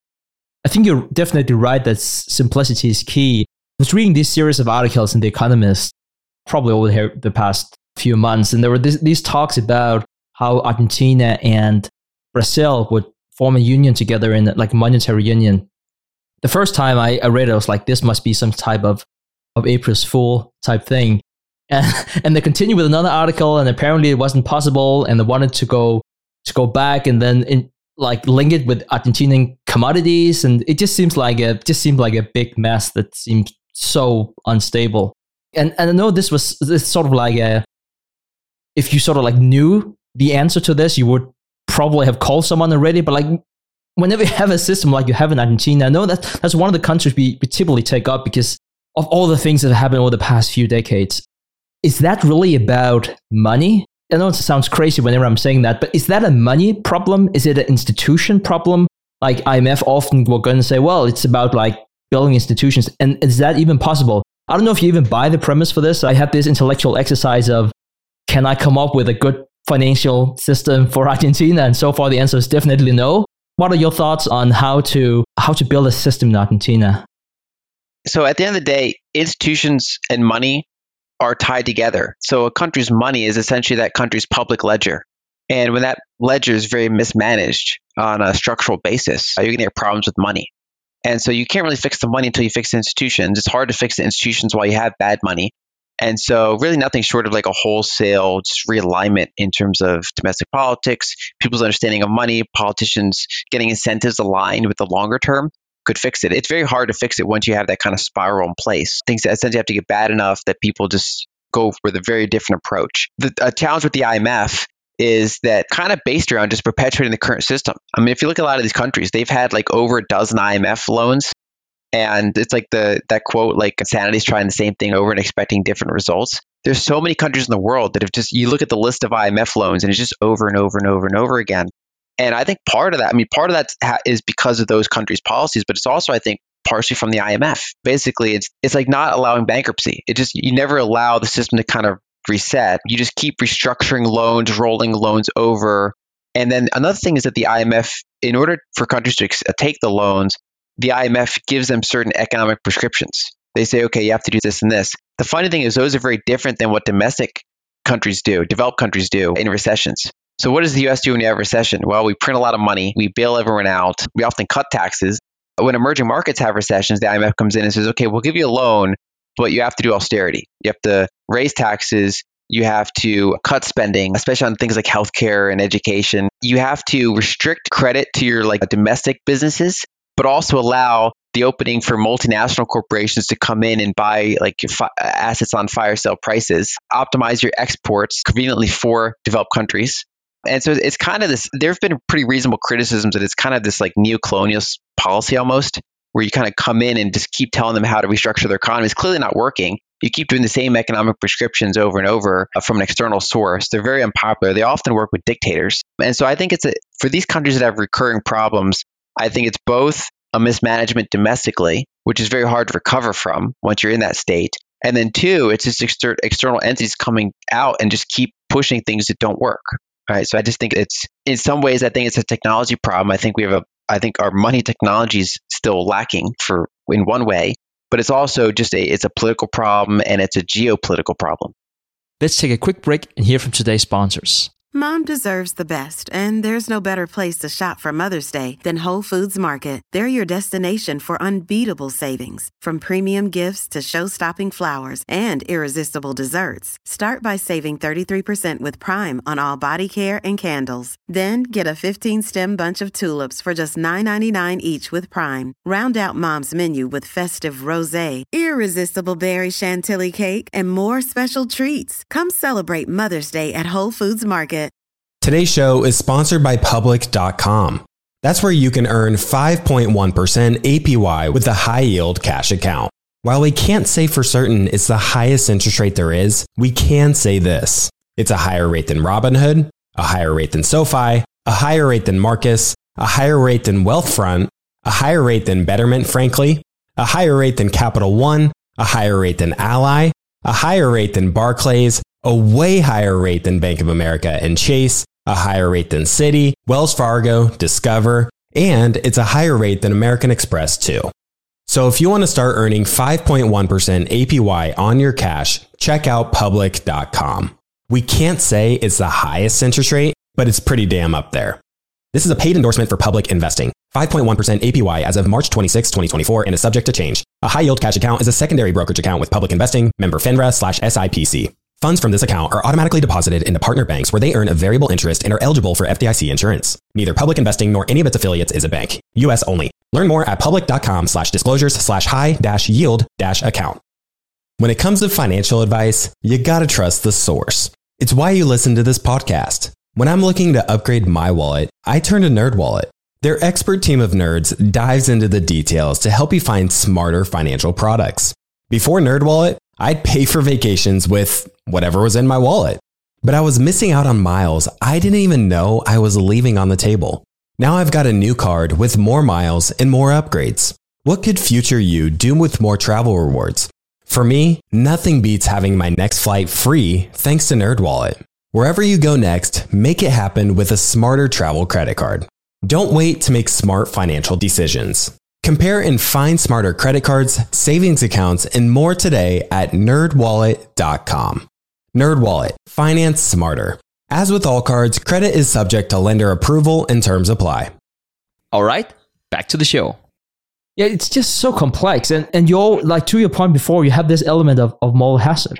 I think you're definitely right that simplicity is key. I was reading this series of articles in The Economist, probably over here the past few months, and there were this, these talks about how Argentina and Brazil would form a union together in like monetary union. The first time I, I read it, I was like, this must be some type of, of April's Fool type thing. And, and they continued with another article, and apparently it wasn't possible, and they wanted to go to go back and then in, like link it with Argentinian commodities, and it just seems like a just seemed like a big mess that seemed so unstable. And and I know this was this sort of like a, if you sort of like knew the answer to this, you would probably have called someone already. But like whenever you have a system like you have in Argentina, I know that that's one of the countries we, we typically take up because of all the things that have happened over the past few decades. Is that really about money? I know it sounds crazy whenever I'm saying that, but is that a money problem? Is it an institution problem? Like I M F often will go and say, well, it's about like building institutions. And is that even possible? I don't know if you even buy the premise for this. I had this intellectual exercise of, can I come up with a good financial system for Argentina? And so far the answer is definitely no. What are your thoughts on how to how to build a system in Argentina? So at the end of the day, institutions and money are tied together. So a country's money is essentially that country's public ledger. And when that ledger is very mismanaged on a structural basis, you're going to get problems with money. And so you can't really fix the money until you fix the institutions. It's hard to fix the institutions while you have bad money. And so really nothing short of like a wholesale just realignment in terms of domestic politics, people's understanding of money, politicians getting incentives aligned with the longer term could fix it. It's very hard to fix it once you have that kind of spiral in place. Things that essentially have to get bad enough that people just go with a very different approach. The a challenge with the I M F is that kind of based around just perpetuating the current system. I mean, if you look at a lot of these countries, they've had like over a dozen I M F loans. And it's like the that quote, like insanity is trying the same thing over and expecting different results. There's so many countries in the world that have just, you look at the list of I M F loans and it's just over and over and over and over again. And I think part of that, I mean, part of that is because of those countries' policies, but it's also, I think, partially from the I M F. Basically, it's it's like not allowing bankruptcy. It just, you never allow the system to kind of reset. You just keep restructuring loans, rolling loans over. And then another thing is that the I M F, in order for countries to ex- take the loans, the I M F gives them certain economic prescriptions. They say, okay, you have to do this and this. The funny thing is those are very different than what domestic countries do, developed countries do in recessions. So what does the U S do when you have a recession? Well, we print a lot of money. We bail everyone out. We often cut taxes. When emerging markets have recessions, the I M F comes in and says, okay, we'll give you a loan, but you have to do austerity. You have to raise taxes. You have to cut spending, especially on things like healthcare and education. You have to restrict credit to your like domestic businesses, but also allow the opening for multinational corporations to come in and buy like fi- assets on fire sale prices, optimize your exports conveniently for developed countries. And so it's kind of this, there have been pretty reasonable criticisms that it's kind of this like neo-colonial policy almost, where you kind of come in and just keep telling them how to restructure their economy. It's clearly not working. You keep doing the same economic prescriptions over and over uh, from an external source. They're very unpopular. They often work with dictators. And so I think it's a, for these countries that have recurring problems, I think it's both a mismanagement domestically, which is very hard to recover from once you're in that state. And then two, it's just exter- external entities coming out and just keep pushing things that don't work. Right. So I just think it's, in some ways, I think it's a technology problem. I think we have a, I think our money technology is still lacking for in one way, but it's also just a, it's a political problem and it's a geopolitical problem. Let's take a quick break and hear from today's sponsors. Mom deserves the best, and there's no better place to shop for Mother's Day than Whole Foods Market. They're your destination for unbeatable savings, from premium gifts to show-stopping flowers and irresistible desserts. Start by saving thirty-three percent with Prime on all body care and candles. Then get a fifteen-stem bunch of tulips for just nine ninety-nine each with Prime. Round out Mom's menu with festive rosé, irresistible berry chantilly cake, and more special treats. Come celebrate Mother's Day at Whole Foods Market. Today's show is sponsored by Public dot com. That's where you can earn five point one percent A P Y with a high-yield cash account. While we can't say for certain it's the highest interest rate there is, we can say this. It's a higher rate than Robinhood, a higher rate than SoFi, a higher rate than Marcus, a higher rate than Wealthfront, a higher rate than Betterment, frankly, a higher rate than Capital One, a higher rate than Ally, a higher rate than Barclays, a way higher rate than Bank of America and Chase, a higher rate than Citi, Wells Fargo, Discover, and it's a higher rate than American Express too. So if you want to start earning five point one percent A P Y on your cash, check out Public dot com. We can't say it's the highest interest rate, but it's pretty damn up there. This is a paid endorsement for public investing. five point one percent A P Y as of March twenty-sixth, twenty twenty-four, and is subject to change. A high-yield cash account is a secondary brokerage account with public investing, member FINRA slash S I P C. Funds from this account are automatically deposited into partner banks where they earn a variable interest and are eligible for F D I C insurance. Neither public investing nor any of its affiliates is a bank. U S only. Learn more at public.com slash disclosures slash high dash yield dash account. When it comes to financial advice, you gotta trust the source. It's why you listen to this podcast. When I'm looking to upgrade my wallet, I turn to NerdWallet. Their expert team of nerds dives into the details to help you find smarter financial products. Before NerdWallet, I'd pay for vacations with whatever was in my wallet. But I was missing out on miles I didn't even know I was leaving on the table. Now I've got a new card with more miles and more upgrades. What could future you do with more travel rewards? For me, nothing beats having my next flight free thanks to NerdWallet. Wherever you go next, make it happen with a smarter travel credit card. Don't wait to make smart financial decisions. Compare and find smarter credit cards, savings accounts, and more today at nerd wallet dot com. NerdWallet. Finance smarter. As with all cards, credit is subject to lender approval and terms apply. All right, back to the show. Yeah, it's just so complex. And and you're, like, to your point before, you have this element of, of moral hazard.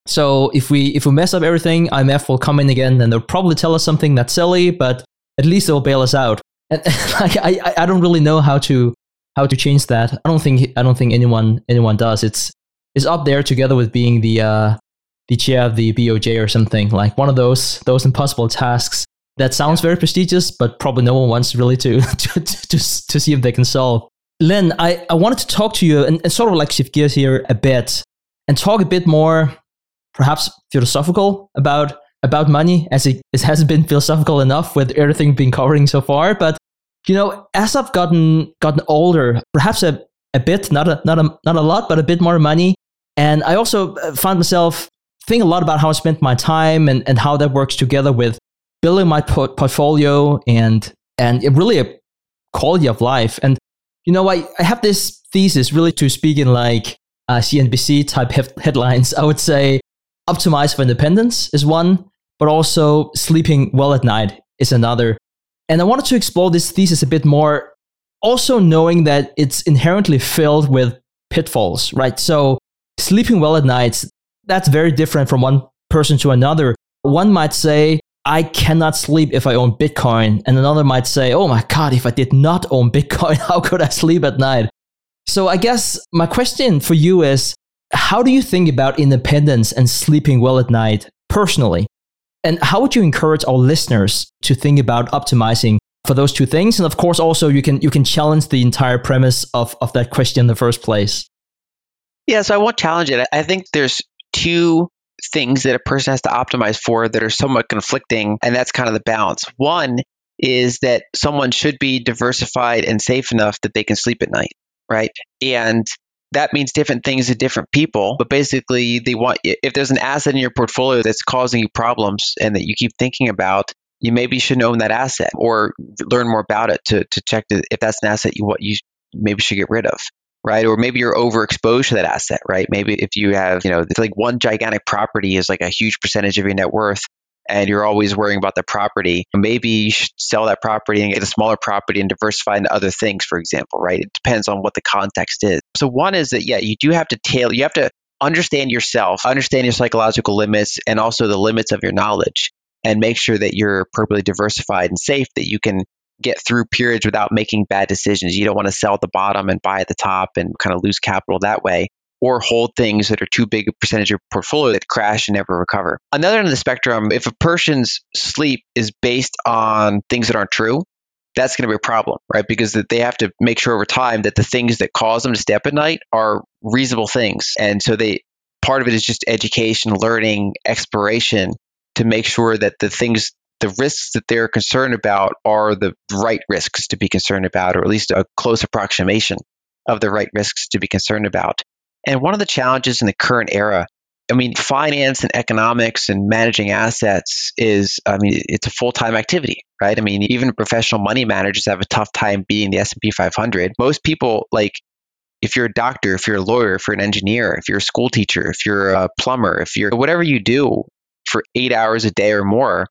So if we if we mess up everything, I M F will come in again and they'll probably tell us something that's silly, but at least they'll bail us out. And like, I I don't really know how to how to change that. I don't think I don't think anyone anyone does. It's it's up there together with being the uh, the chair of the B O J or something, like one of those those impossible tasks that sounds very prestigious, but probably no one wants really to to to, to see if they can solve. Lynn, I, I wanted to talk to you and, and sort of like shift gears here a bit and talk a bit more, perhaps philosophical about about money, as it, it hasn't been philosophical enough with everything being covering so far. But you know, as I've gotten gotten older, perhaps a, a bit, not a not a not a lot, but a bit more money, and I also found myself thinking a lot about how I spent my time and, and how that works together with building my po- portfolio and and it really a quality of life. And you know, I, I have this thesis, really to speak in like uh, C N B C type he- headlines. I would say optimize for independence is one, but also sleeping well at night is another. And I wanted to explore this thesis a bit more, also knowing that it's inherently filled with pitfalls, right? So sleeping well at night, that's very different from one person to another. One might say, I cannot sleep if I own Bitcoin. And another might say, oh my God, if I did not own Bitcoin, how could I sleep at night? So I guess my question for you is, how do you think about independence and sleeping well at night personally? And how would you encourage our listeners to think about optimizing for those two things? And of course, also you can you can challenge the entire premise of, of that question in the first place. Yeah, so I won't challenge it. I think there's two things that a person has to optimize for that are somewhat conflicting, and that's kind of the balance. One is that someone should be diversified and safe enough that they can sleep at night, right? And that means different things to different people, but basically they want, if there's an asset in your portfolio that's causing you problems and that you keep thinking about, you maybe shouldn't own that asset or learn more about it to to check to, if that's an asset you what you maybe should get rid of, right? Or maybe you're overexposed to that asset, right? Maybe if you have, you know, it's like one gigantic property is like a huge percentage of your net worth, and you're always worrying about the property, maybe you should sell that property and get a smaller property and diversify into other things, for example, right? It depends on what the context is. So one is that, yeah, you do have to tailor, you have to understand yourself, understand your psychological limits, and also the limits of your knowledge, and make sure that you're appropriately diversified and safe, that you can get through periods without making bad decisions. You don't want to sell at the bottom and buy at the top and kind of lose capital that way, or hold things that are too big a percentage of your portfolio that crash and never recover. Another end of the spectrum, if a person's sleep is based on things that aren't true, that's going to be a problem, right? Because they have to make sure over time that the things that cause them to stay up at night are reasonable things. And so they, part of it is just education, learning, exploration to make sure that the things, the risks that they're concerned about are the right risks to be concerned about, or at least a close approximation of the right risks to be concerned about. And one of the challenges in the current era, I mean, finance and economics and managing assets is, I mean, it's a full-time activity, right? I mean, even professional money managers have a tough time beating the S and P five hundred. Most people, like, if you're a doctor, if you're a lawyer, if you're an engineer, if you're a school teacher, if you're a plumber, if you're whatever you do for eight hours a day or more,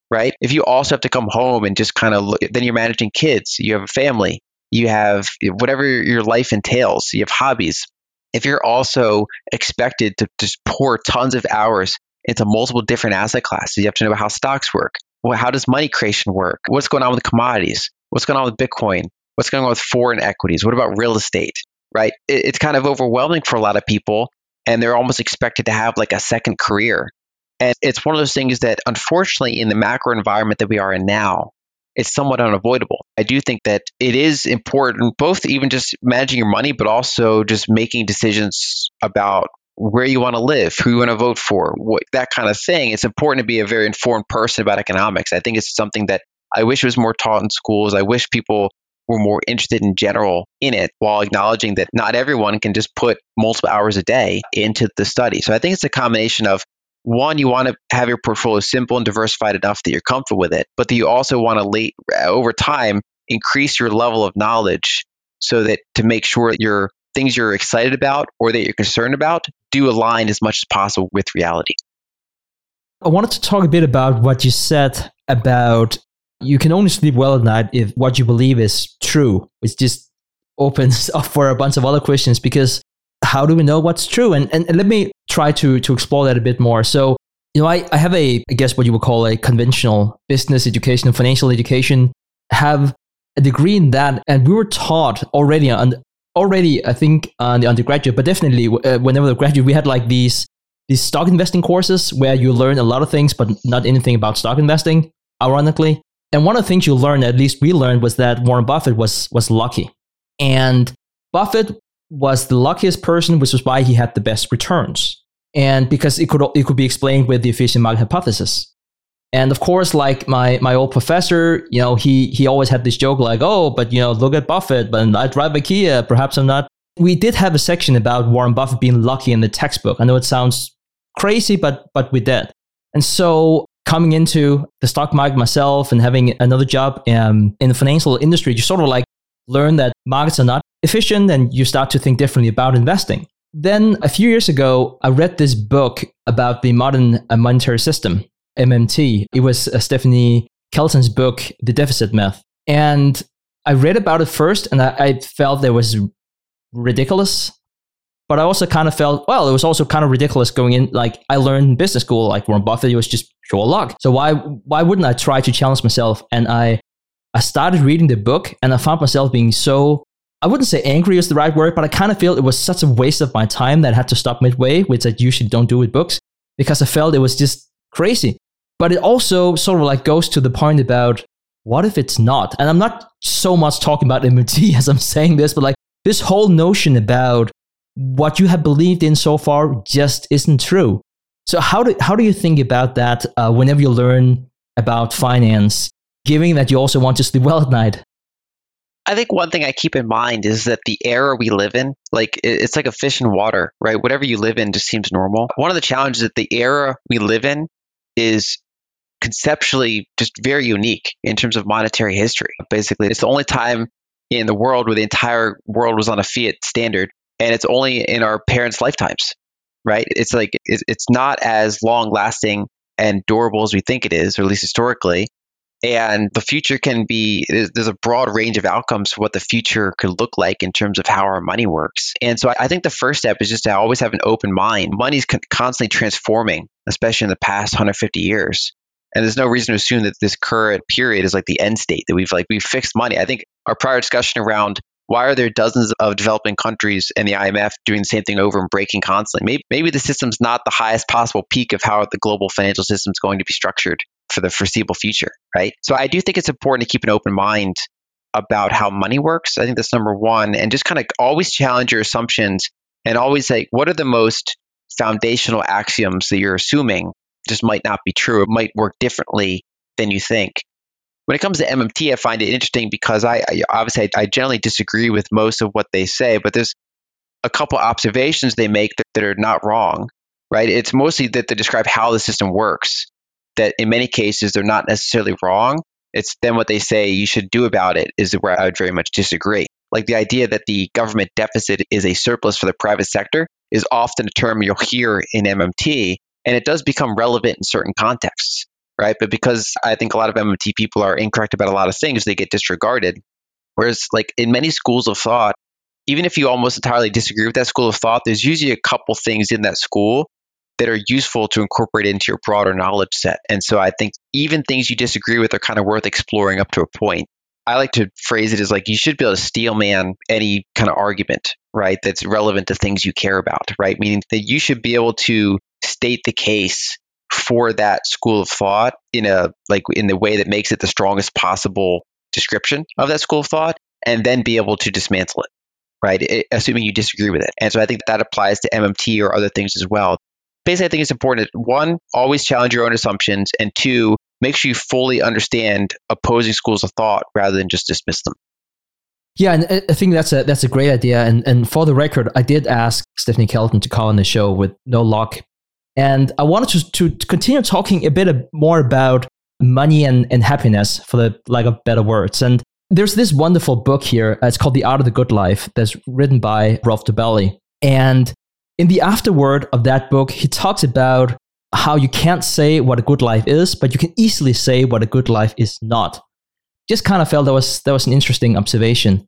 right? If you also have to come home and just kind of look, then you're managing kids, you have a family, you have whatever your life entails, you have hobbies. If you're also expected to just pour tons of hours into multiple different asset classes, you have to know how stocks work. Well, how does money creation work? What's going on with commodities? What's going on with Bitcoin? What's going on with foreign equities? What about real estate, right? It, it's kind of overwhelming for a lot of people, and they're almost expected to have like a second career. And it's one of those things that, unfortunately, in the macro environment that we are in now, it's somewhat unavoidable. I do think that it is important, both even just managing your money, but also just making decisions about where you want to live, who you want to vote for, what, that kind of thing. It's important to be a very informed person about economics. I think it's something that I wish was more taught in schools. I wish people were more interested in general in it, while acknowledging that not everyone can just put multiple hours a day into the study. So I think it's a combination of, one, you want to have your portfolio simple and diversified enough that you're comfortable with it, but that you also want to, late, over time, increase your level of knowledge so that to make sure that your things you're excited about or that you're concerned about do align as much as possible with reality. I wanted to talk a bit about what you said about you can only sleep well at night if what you believe is true, which just opens up for a bunch of other questions, because how do we know what's true? And, and, and let me try to, to explore that a bit more. So, you know, I, I have a, I guess what you would call a conventional business education and financial education, have a degree in that. And we were taught already, on, already I think, on the undergraduate, but definitely uh, whenever the graduate, we had like these, these stock investing courses where you learn a lot of things, but not anything about stock investing, ironically. And one of the things you learned, at least we learned, was that Warren Buffett was was lucky. And Buffett was the luckiest person, which was why he had the best returns. And because it could it could be explained with the efficient market hypothesis. And of course, like my my old professor, you know, he he always had this joke like, oh, but you know, look at Buffett, but I drive a Kia, perhaps I'm not. We did have a section about Warren Buffett being lucky in the textbook. I know it sounds crazy, but but we did. And so coming into the stock market myself and having another job um, in the financial industry, you sort of like learn that markets are not efficient and you start to think differently about investing. Then a few years ago, I read this book about the modern monetary system, M M T. It was uh, Stephanie Kelton's book, The Deficit Myth. And I read about it first and I, I felt it was ridiculous. But I also kind of felt, well, it was also kind of ridiculous going in. Like I learned in business school, like Warren Buffett, it was just pure luck. So why why wouldn't I try to challenge myself? And I I started reading the book and I found myself being so, I wouldn't say angry is the right word, but I kind of feel it was such a waste of my time that I had to stop midway, which I usually don't do with books, because I felt it was just crazy. But it also sort of like goes to the point about what if it's not? And I'm not so much talking about M M T as I'm saying this, but like this whole notion about what you have believed in so far just isn't true. So how do how do you think about that uh, whenever you learn about finance, given that you also want to sleep well at night? I think one thing I keep in mind is that the era we live in, like it's like a fish in water, right? Whatever you live in just seems normal. One of the challenges that the era we live in is conceptually just very unique in terms of monetary history. Basically, it's the only time in the world where the entire world was on a fiat standard. And it's only in our parents' lifetimes, right? It's like, it's not as long lasting and durable as we think it is, or at least historically. And the future can be, there's a broad range of outcomes for what the future could look like in terms of how our money works. And so I think the first step is just to always have an open mind. Money's constantly transforming, especially in the past one hundred fifty years. And there's no reason to assume that this current period is like the end state, that we've like, we've fixed money. I think our prior discussion around why are there dozens of developing countries and the I M F doing the same thing over and breaking constantly? Maybe, maybe the system's not the highest possible peak of how the global financial system is going to be structured for the foreseeable future, right? So I do think it's important to keep an open mind about how money works. I think that's number one. And just kind of always challenge your assumptions and always say, what are the most foundational axioms that you're assuming just might not be true? It might work differently than you think. When it comes to M M T, I find it interesting because I, I obviously I, I generally disagree with most of what they say, but there's a couple observations they make that, that are not wrong, right? It's mostly that they describe how the system works, that in many cases they're not necessarily wrong. It's then what they say you should do about it is where I would very much disagree. Like the idea that the government deficit is a surplus for the private sector is often a term you'll hear in M M T, and it does become relevant in certain contexts. right? But because I think a lot of M M T people are incorrect about a lot of things, they get disregarded. Whereas like in many schools of thought, even if you almost entirely disagree with that school of thought, there's usually a couple things in that school that are useful to incorporate into your broader knowledge set. And so I think even things you disagree with are kind of worth exploring up to a point. I like to phrase it as like you should be able to steel man any kind of argument, right, that's relevant to things you care about, right? Meaning that you should be able to state the case for that school of thought in a like in the way that makes it the strongest possible description of that school of thought, and then be able to dismantle it, right? It, assuming you disagree with it. And so I think that applies to M M T or other things as well. Basically, I think it's important that one, always challenge your own assumptions, and two, make sure you fully understand opposing schools of thought rather than just dismiss them. Yeah, and I think that's a that's a great idea. And and for the record, I did ask Stephanie Kelton to call on the show with no luck. And I wanted to, to continue talking a bit more about money and, and happiness, for the lack of better words. And there's this wonderful book here. It's called The Art of the Good Life, that's written by Rolf Dobelli. And in the afterword of that book, he talks about how you can't say what a good life is, but you can easily say what a good life is not. Just kind of felt that was that was an interesting observation.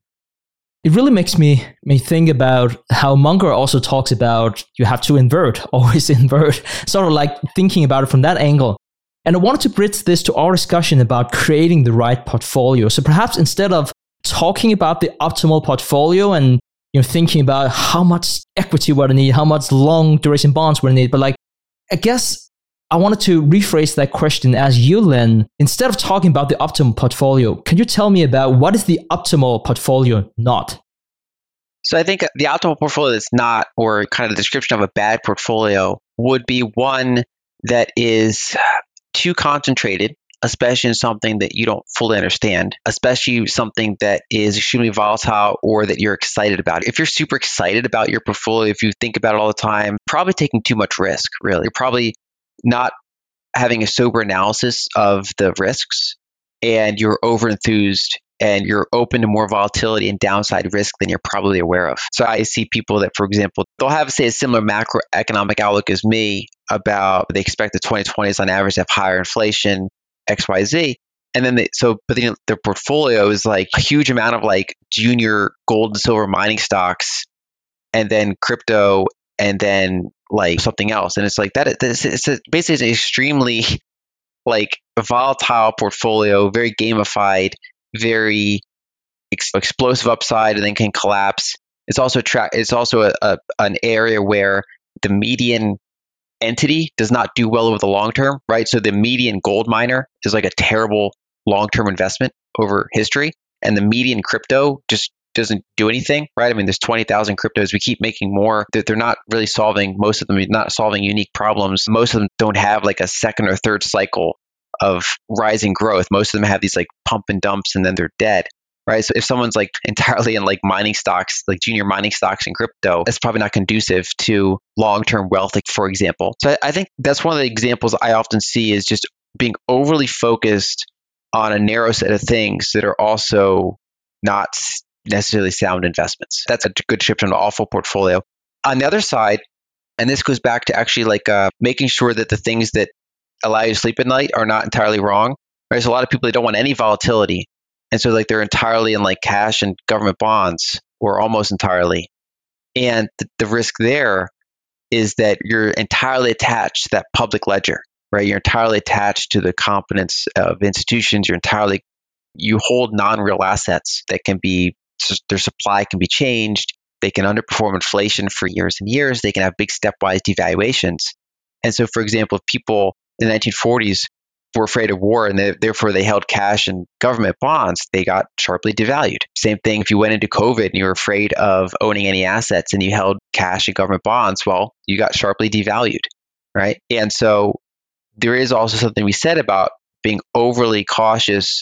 It really makes me me think about how Munger also talks about you have to invert, always invert, sort of like thinking about it from that angle. And I wanted to bridge this to our discussion about creating the right portfolio. So perhaps instead of talking about the optimal portfolio and you know thinking about how much equity would I need, how much long duration bonds would I need, but like I guess I wanted to rephrase that question as you, Lynn. Instead of talking about the optimal portfolio, can you tell me about what is the optimal portfolio not? So I think the optimal portfolio that's not, or kind of the description of a bad portfolio, would be one that is too concentrated, especially in something that you don't fully understand, especially something that is extremely volatile or that you're excited about. If you're super excited about your portfolio, if you think about it all the time, probably taking too much risk, really. You're probably not having a sober analysis of the risks, and you're overenthused and you're open to more volatility and downside risk than you're probably aware of. So I see people that, for example, they'll have, say, a similar macroeconomic outlook as me about they expect the twenty twenties on average to have higher inflation, X Y Z. And then they, so, but then their portfolio is like a huge amount of like junior gold and silver mining stocks, and then crypto, and then like something else. And it's like that, it's, it's a, basically an extremely like volatile portfolio, very gamified, very ex- explosive upside, and then can collapse. It's also tra- It's also a, a, an area where the median entity does not do well over the long term, right? So the median gold miner is like a terrible long-term investment over history, and the median crypto just doesn't do anything, right? I mean, there's twenty thousand cryptos. We keep making more. That they're not really solving, most of them are not solving unique problems. Most of them don't have like a second or third cycle of rising growth. Most of them have these like pump and dumps and then they're dead, right? So if someone's like entirely in like mining stocks, like junior mining stocks and crypto, that's probably not conducive to long-term wealth, like, for example. So I think that's one of the examples I often see is just being overly focused on a narrow set of things that are also not necessarily sound investments. That's a good description of an awful portfolio. On the other side, and this goes back to actually like uh, making sure that the things that allow you to sleep at night are not entirely wrong. There's a lot of people that don't want any volatility. And so like they're entirely in like cash and government bonds, or almost entirely. And th- the risk there is that you're entirely attached to that public ledger, right? You're entirely attached to the competence of institutions. You're entirely, you hold non-real assets that can be, their supply can be changed. They can underperform inflation for years and years. They can have big stepwise devaluations. And so, for example, if people in the nineteen forties were afraid of war and they, therefore they held cash and government bonds, they got sharply devalued. Same thing if you went into COVID and you were afraid of owning any assets and you held cash and government bonds, well, you got sharply devalued, right? And so there is also something we said about being overly cautious,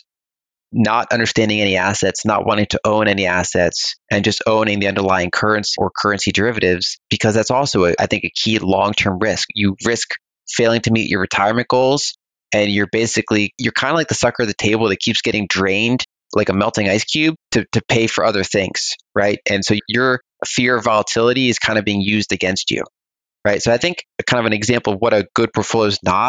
not understanding any assets, not wanting to own any assets, and just owning the underlying currency or currency derivatives, because that's also, a, I think, a key long-term risk. You risk failing to meet your retirement goals, and you're basically, you're kind of like the sucker at the table that keeps getting drained like a melting ice cube to, to pay for other things, right? And so your fear of volatility is kind of being used against you, right? So I think kind of an example of what a good portfolio is not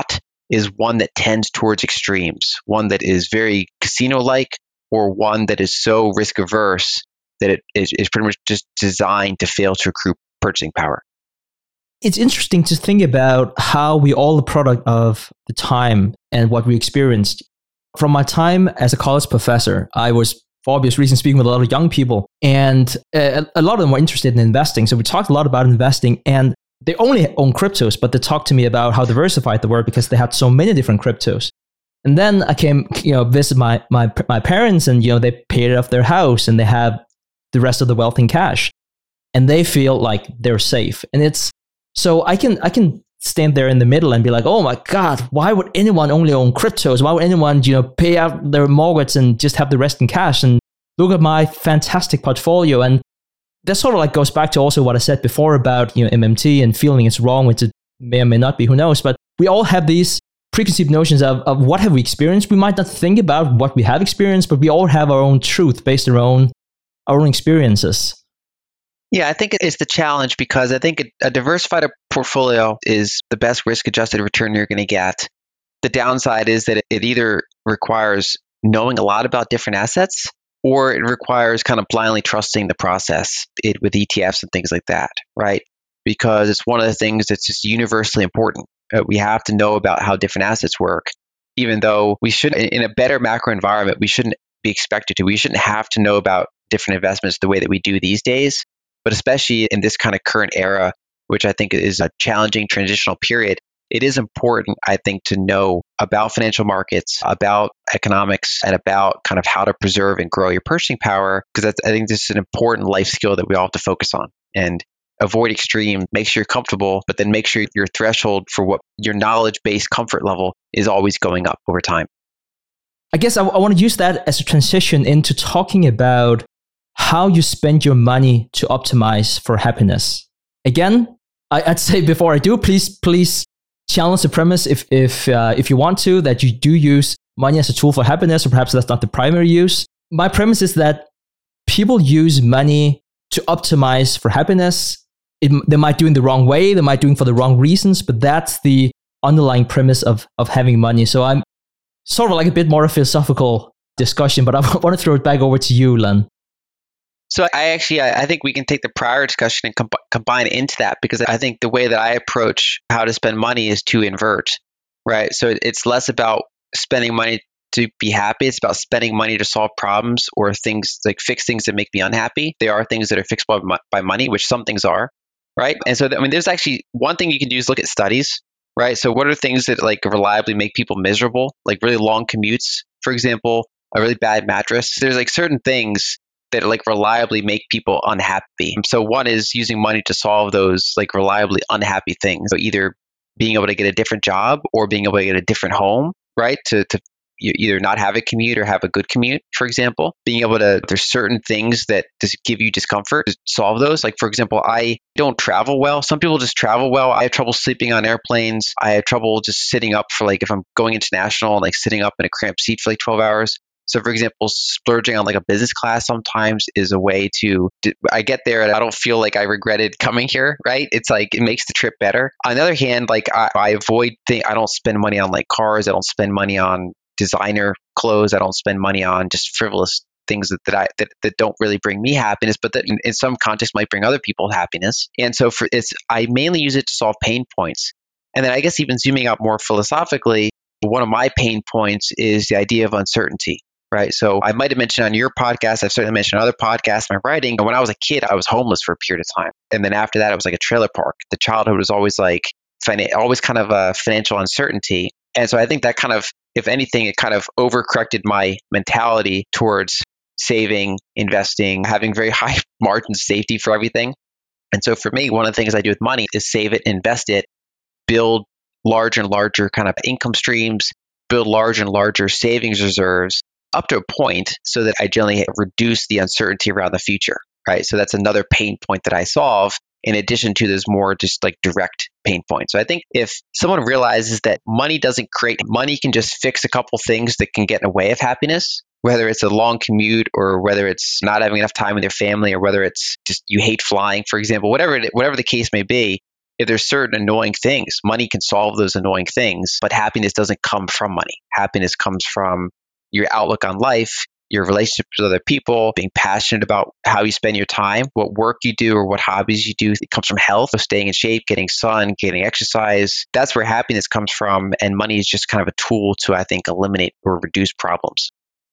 is one that tends towards extremes, one that is very casino-like, or one that is so risk-averse that it is, is pretty much just designed to fail to accrue purchasing power. It's interesting to think about how we all a product of the time and what we experienced. From my time as a college professor, I was, for obvious reasons, speaking with a lot of young people, and a, a lot of them were interested in investing. So we talked a lot about investing, and they only own cryptos, but they talked to me about how diversified they were because they had so many different cryptos. And then I came, you know, visit my my my parents, and you know they paid off their house, and they have the rest of the wealth in cash, and they feel like they're safe. And it's so I can I can stand there in the middle and be like, oh my God, why would anyone only own cryptos? Why would anyone, you know, pay out their mortgage and just have the rest in cash? And look at my fantastic portfolio. And that sort of like goes back to also what I said before about, you know, M M T and feeling it's wrong, which it may or may not be, who knows? But we all have these preconceived notions of, of what have we experienced. We might not think about what we have experienced, but we all have our own truth based on our own, our own experiences. Yeah, I think it's the challenge because I think a diversified portfolio is the best risk-adjusted return you're going to get. The downside is that it either requires knowing a lot about different assets, or it requires kind of blindly trusting the process it, with E T Fs and things like that, right? Because it's one of the things that's just universally important. Uh, we have to know about how different assets work, even though we should, in a better macro environment, we shouldn't be expected to. We shouldn't have to know about different investments the way that we do these days. But especially in this kind of current era, which I think is a challenging transitional period, it is important, I think, to know about financial markets, about economics, and about kind of how to preserve and grow your purchasing power, because I think this is an important life skill that we all have to focus on. And avoid extreme, make sure you're comfortable, but then make sure your threshold for what your knowledge-based comfort level is always going up over time. I guess I, I want to use that as a transition into talking about how you spend your money to optimize for happiness. Again, I, I'd say before I do, please, please challenge the premise if if uh, if you want to, that you do use money as a tool for happiness, or perhaps that's not the primary use. My premise is that people use money to optimize for happiness. It, they might do it in the wrong way, they might do it for the wrong reasons, but that's the underlying premise of of having money. So I'm sort of like a bit more a philosophical discussion, but I want to throw it back over to you, Len. So I actually, I think we can take the prior discussion and com- combine it into that, because I think the way that I approach how to spend money is to invert, right? So it's less about spending money to be happy. It's about spending money to solve problems or things like fix things that make me unhappy. There are things that are fixable by, by money, which some things are, right? And so, I mean, there's actually one thing you can do is look at studies, right? So what are things that like reliably make people miserable? Like really long commutes, for example, a really bad mattress. There's like certain things that like reliably make people unhappy. So one is using money to solve those like reliably unhappy things. So either being able to get a different job or being able to get a different home, right? To to either not have a commute or have a good commute, for example. Being able to, there's certain things that just give you discomfort to solve those. Like, for example, I don't travel well. Some people just travel well. I have trouble sleeping on airplanes. I have trouble just sitting up for like, if I'm going international, like sitting up in a cramped seat for like twelve hours. So for example, splurging on like a business class sometimes is a way to, I get there and I don't feel like I regretted coming here, right? It's like, it makes the trip better. On the other hand, like I, I avoid, thing, I don't spend money on like cars. I don't spend money on designer clothes. I don't spend money on just frivolous things that, that I that, that don't really bring me happiness, but that in, in some context might bring other people happiness. And so for it's, I mainly use it to solve pain points. And then I guess even zooming out more philosophically, one of my pain points is the idea of uncertainty. Right. So I might have mentioned on your podcast, I've certainly mentioned on other podcasts, my writing. When I was a kid, I was homeless for a period of time. And then after that, it was like a trailer park. The childhood was always like, always kind of a financial uncertainty. And so I think that kind of, if anything, it kind of overcorrected my mentality towards saving, investing, having very high margin of safety for everything. And so for me, one of the things I do with money is save it, invest it, build larger and larger kind of income streams, build larger and larger savings reserves, up to a point so that I generally reduce the uncertainty around the future, right? So that's another pain point that I solve in addition to this more just like direct pain point. So I think if someone realizes that money doesn't create, money can just fix a couple things that can get in the way of happiness, whether it's a long commute or whether it's not having enough time with your family or whether it's just you hate flying, for example, whatever it, whatever the case may be, if there's certain annoying things, money can solve those annoying things, but happiness doesn't come from money. Happiness comes from your outlook on life, your relationships with other people, being passionate about how you spend your time, what work you do or what hobbies you do. It comes from health, so staying in shape, getting sun, getting exercise. That's where happiness comes from. And money is just kind of a tool to, I think, eliminate or reduce problems.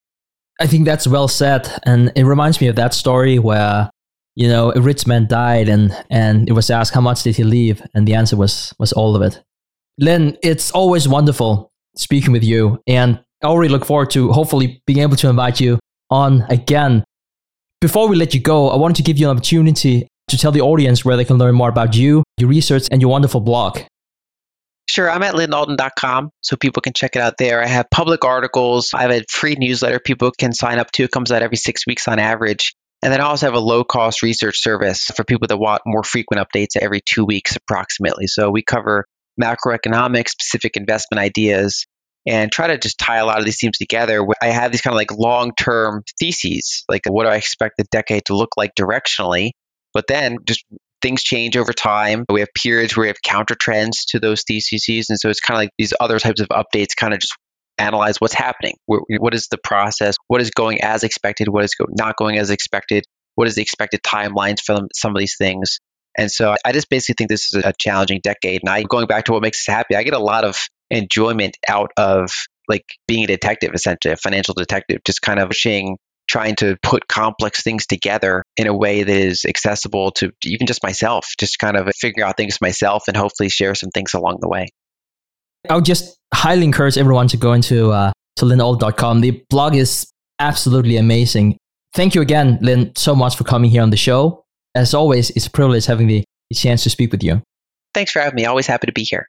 I think that's well said. And it reminds me of that story where, you know, a rich man died and, and it was asked, how much did he leave? And the answer was, was all of it. Lynn, it's always wonderful speaking with you. And I already look forward to hopefully being able to invite you on again. Before we let you go, I wanted to give you an opportunity to tell the audience where they can learn more about you, your research, and your wonderful blog. Sure, I'm at lynn alden dot com, so people can check it out there. I have public articles. I have a free newsletter people can sign up to. It comes out every six weeks on average. And then I also have a low-cost research service for people that want more frequent updates every two weeks approximately. So we cover macroeconomics, specific investment ideas, and try to just tie a lot of these themes together. I have these kind of like long-term theses, like what do I expect the decade to look like directionally? But then just things change over time. We have periods where we have counter trends to those theses. And so it's kind of like these other types of updates kind of just analyze what's happening. What is the process? What is going as expected? What is not going as expected? What is the expected timelines for some of these things? And so I just basically think this is a challenging decade. And I, going back to what makes us happy, I get a lot of enjoyment out of like being a detective, essentially, a financial detective, just kind of pushing, trying to put complex things together in a way that is accessible to even just myself, just kind of figuring out things myself and hopefully share some things along the way. I would just highly encourage everyone to go into uh, to lynn alden dot com. The blog is absolutely amazing. Thank you again, Lynn, so much for coming here on the show. As always, it's a privilege having the chance to speak with you. Thanks for having me. Always happy to be here.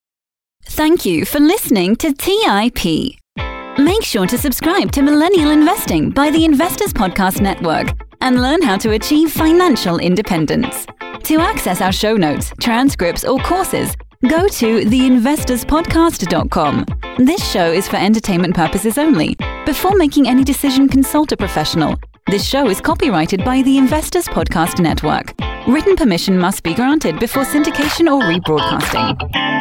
Thank you for listening to T I P. Make sure to subscribe to Millennial Investing by the Investors Podcast Network and learn how to achieve financial independence. To access our show notes, transcripts, or courses, go to the investors podcast dot com. This show is for entertainment purposes only. Before making any decision, consult a professional. This show is copyrighted by the Investors Podcast Network. Written permission must be granted before syndication or rebroadcasting.